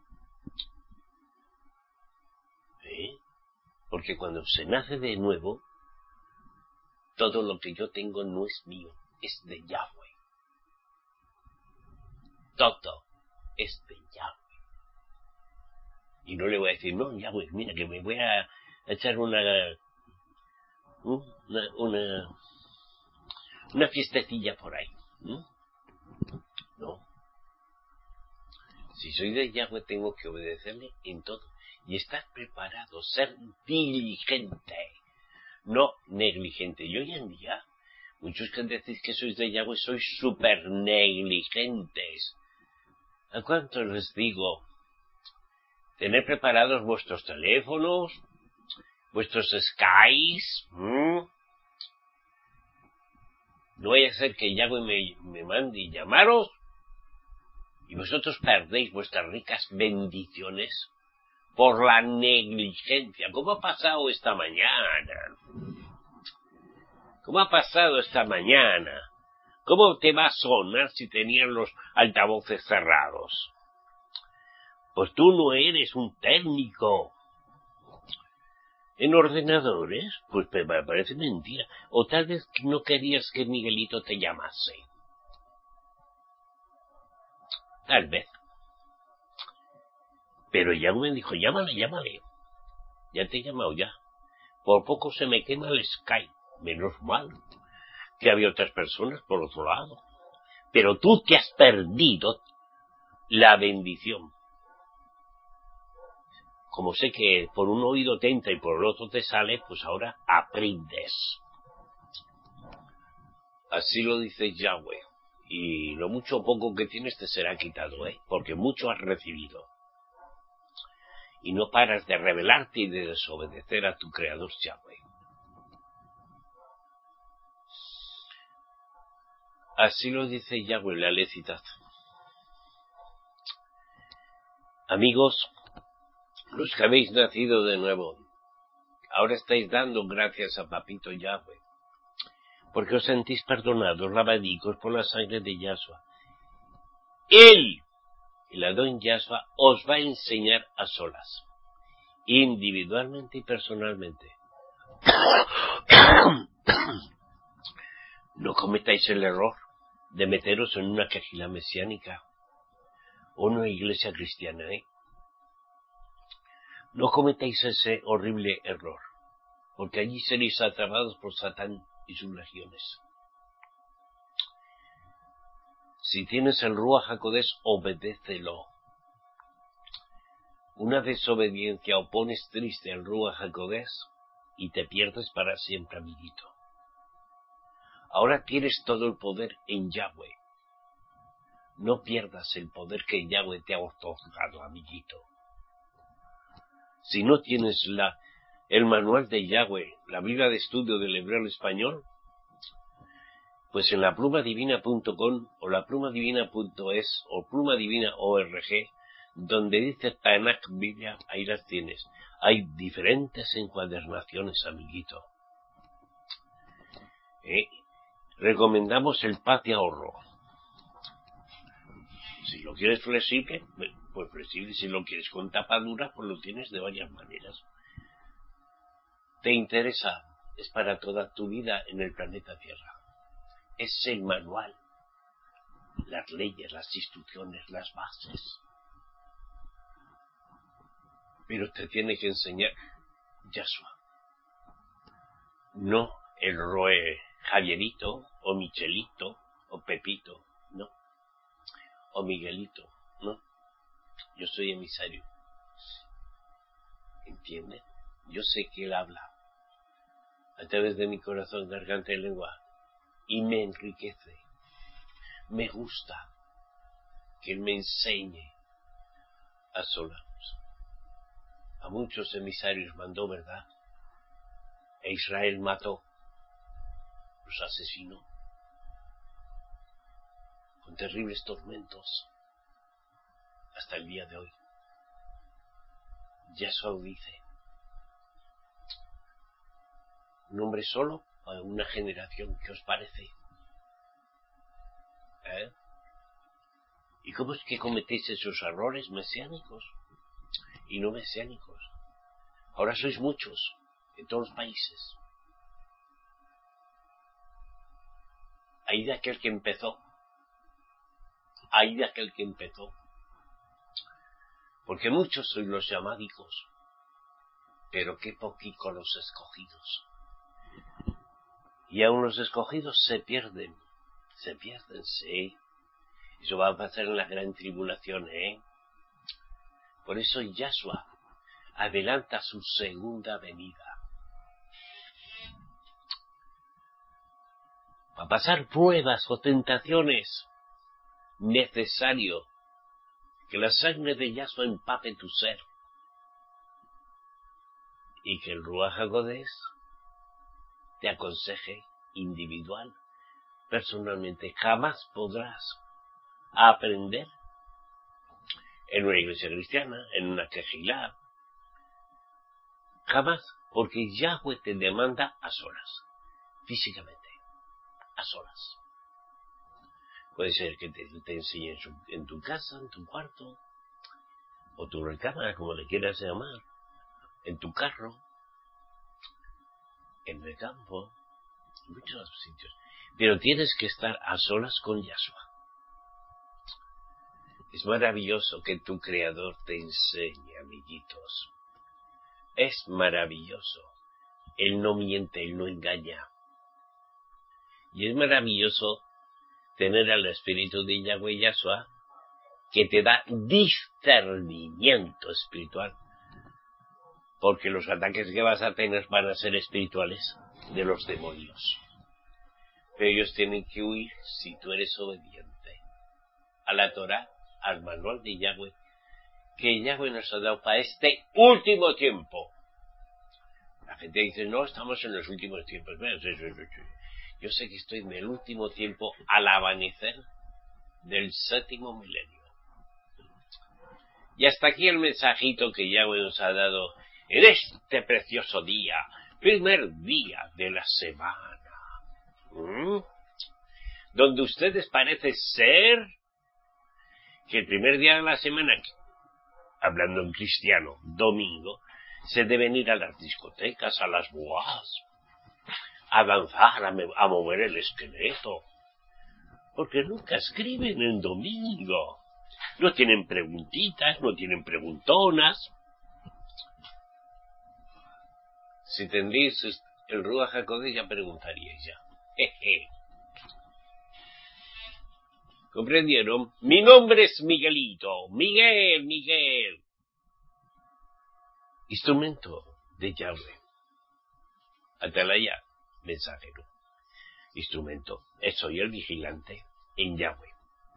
A: ¿Eh? Porque cuando se nace de nuevo, todo lo que yo tengo no es mío, es de Yahweh. Todo es de Yahweh. Y no le voy a decir, no, Yahweh, mira que me voy a echar una una una, una fiestecilla por ahí. ¿Mm? No. Si soy de Yahweh tengo que obedecerle en todo. Y estar preparado, ser diligente, no negligente. Y hoy en día, muchos que decís que sois de Yahweh sois súper negligentes. ¿A cuántos les digo? Tener preparados vuestros teléfonos, vuestros Skys. ¿Mm? No vaya a ser que Yahweh me, me mande y llamaros y vosotros perdéis vuestras ricas bendiciones por la negligencia. ¿Cómo ha pasado esta mañana? ¿Cómo ha pasado esta mañana? ¿Cómo te va a sonar si tenían los altavoces cerrados? Pues tú no eres un técnico en ordenadores. Pues me parece mentira. O tal vez no querías que Miguelito te llamase. Tal vez. Pero ya me dijo, llámale, llámale. Ya te he llamado ya. Por poco se me quema el Skype. Menos mal que había otras personas por otro lado. Pero tú te has perdido la bendición. Como sé que por un oído te entra y por el otro te sale, pues ahora aprendes. Así lo dice Yahweh. Y lo mucho o poco que tienes te será quitado, ¿eh? Porque mucho has recibido. Y no paras de rebelarte y de desobedecer a tu Creador Yahweh. Así lo dice Yahweh, la lecitad. Amigos, los que habéis nacido de nuevo, ahora estáis dando gracias a Papito Yahweh, porque os sentís perdonados, lavadicos por la sangre de Yahshua. Él, el Adón Yahshua, os va a enseñar a solas, individualmente y personalmente. No cometáis el error de meteros en una quejila mesiánica o una iglesia cristiana, ¿eh? No cometáis ese horrible error, porque allí seréis atrapados por Satán y sus legiones. Si tienes el Ruach HaKodesh, obedécelo. Una desobediencia o pones triste al Ruach HaKodesh, y te pierdes para siempre, amiguito. Ahora tienes todo el poder en Yahweh. No pierdas el poder que Yahweh te ha otorgado, amiguito. Si no tienes la, el manual de Yahweh, la Biblia de estudio del hebreo al español, pues en la pluma divina punto com o la pluma divina punto es o pluma divina punto org, donde dice Tanakh Biblia, ahí las tienes. Hay diferentes encuadernaciones, amiguito. ¿Eh? Recomendamos el paz de ahorro. Si lo quieres flexible, pues flexible. Si lo quieres con tapadura, pues lo tienes de varias maneras. ¿Te interesa? Es para toda tu vida en el planeta Tierra. Es el manual, las leyes, las instrucciones, las bases. Pero te tiene que enseñar Yahshua. No el Roe Javierito, o Michelito, o Pepito, no. O Miguelito, no. Yo soy emisario. ¿Entiende? Yo sé que él habla a través de mi corazón, garganta y lengua, y me enriquece. Me gusta que él me enseñe a solas. A muchos emisarios mandó, ¿verdad? E Israel mató, los asesinó, con terribles tormentos, hasta el día de hoy. Yahshua dice, un hombre solo a una generación, ¿qué os parece? ¿Eh? ¿Y cómo es que cometéis esos errores mesiánicos y no mesiánicos? Ahora sois muchos, en todos los países. Hay de aquel que empezó, hay de aquel que empezó, porque muchos sois los llamadicos, pero qué poquito los escogidos. Y aún los escogidos se pierden, se pierden, sí. Eso va a pasar en la gran tribulación, ¿eh? Por eso Yahshua adelanta su segunda venida. Va a pasar pruebas o tentaciones. Necesario que la sangre de Yahshua empape tu ser. Y que el Ruach HaKodesh te aconseje individual, personalmente. Jamás podrás aprender en una iglesia cristiana, en una quejilá. Jamás, porque Yahweh te demanda a solas, físicamente, a solas. Puede ser que te, te enseñe en, su, en tu casa, en tu cuarto, o tu recámara, como le quieras llamar, en tu carro, en el campo, en muchos sitios. Pero tienes que estar a solas con Yahshua. Es maravilloso que tu Creador te enseñe, amiguitos. Es maravilloso. Él no miente, Él no engaña. Y es maravilloso tener al Espíritu de Yahweh Yahshua que te da discernimiento espiritual. Porque los ataques que vas a tener van a ser espirituales de los demonios. Pero ellos tienen que huir si tú eres obediente a la Torah, al manual de Yahweh, que Yahweh nos ha dado para este último tiempo. La gente dice, no, estamos en los últimos tiempos. Yo sé que estoy en el último tiempo al amanecer del séptimo milenio. Y hasta aquí el mensajito que Yahweh nos ha dado en este precioso día, primer día de la semana. ¿Mm? Donde ustedes parece ser que el primer día de la semana, hablando en cristiano, domingo, se deben ir a las discotecas, a las boas, a danzar, a, me, a mover el esqueleto, porque nunca escriben en domingo, no tienen preguntitas, no tienen preguntonas. Si tendréis el Ruach HaKodesh ya preguntaríais ya. Jeje. ¿Comprendieron? Mi nombre es Miguelito. Miguel, Miguel. Instrumento de Yahweh. atalaya, mensajero. Instrumento, soy el vigilante en Yahweh.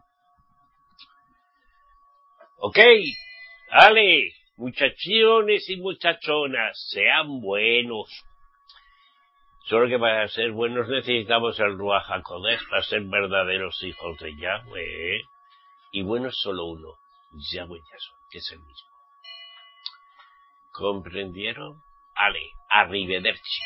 A: Ok, ale, muchachones y muchachonas, sean buenos. Solo que para ser buenos necesitamos el Ruach HaKodesh para ser verdaderos hijos de Yahweh. Y bueno es solo uno, Yahweh Yahshua, que es el mismo. ¿Comprendieron? Ale, arrivederci.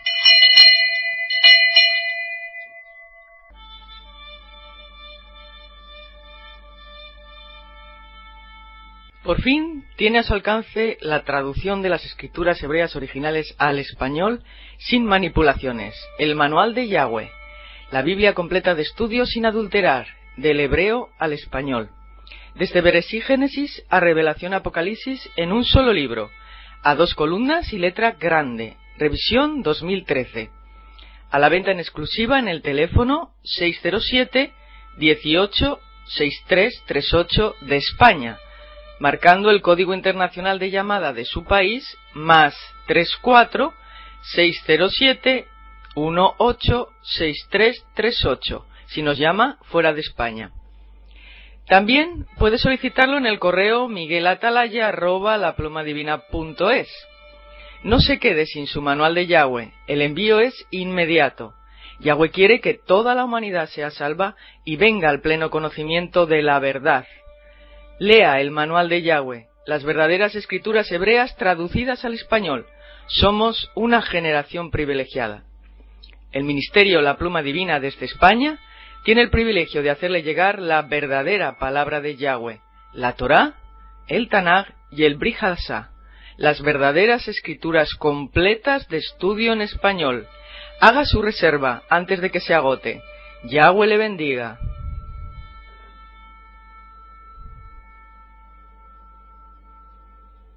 B: Por fin tiene a su alcance la traducción de las escrituras hebreas originales al español sin manipulaciones, el Manual de Yahweh, la Biblia completa de estudio sin adulterar, del hebreo al español, desde Bereshit Génesis a Revelación Apocalipsis en un solo libro, a dos columnas y letra grande, revisión dos mil trece, a la venta en exclusiva en el teléfono seis cero siete, dieciocho, sesenta y tres treinta y ocho de España, marcando el código internacional de llamada de su país, más treinta y cuatro, seiscientos siete, dieciocho, sesenta y tres treinta y ocho, si nos llama fuera de España. También puede solicitarlo en el correo miguelatalaya arroba laplumadivina punto es. No se quede sin su manual de Yahweh, el envío es inmediato. Yahweh quiere que toda la humanidad sea salva y venga al pleno conocimiento de la verdad. Lea el manual de Yahweh, las verdaderas escrituras hebreas traducidas al español. Somos una generación privilegiada. El Ministerio La Pluma Divina desde España tiene el privilegio de hacerle llegar la verdadera palabra de Yahweh, la Torá, el Tanaj y el Brit Hadashah, las verdaderas escrituras completas de estudio en español. Haga su reserva antes de que se agote. Yahweh le bendiga.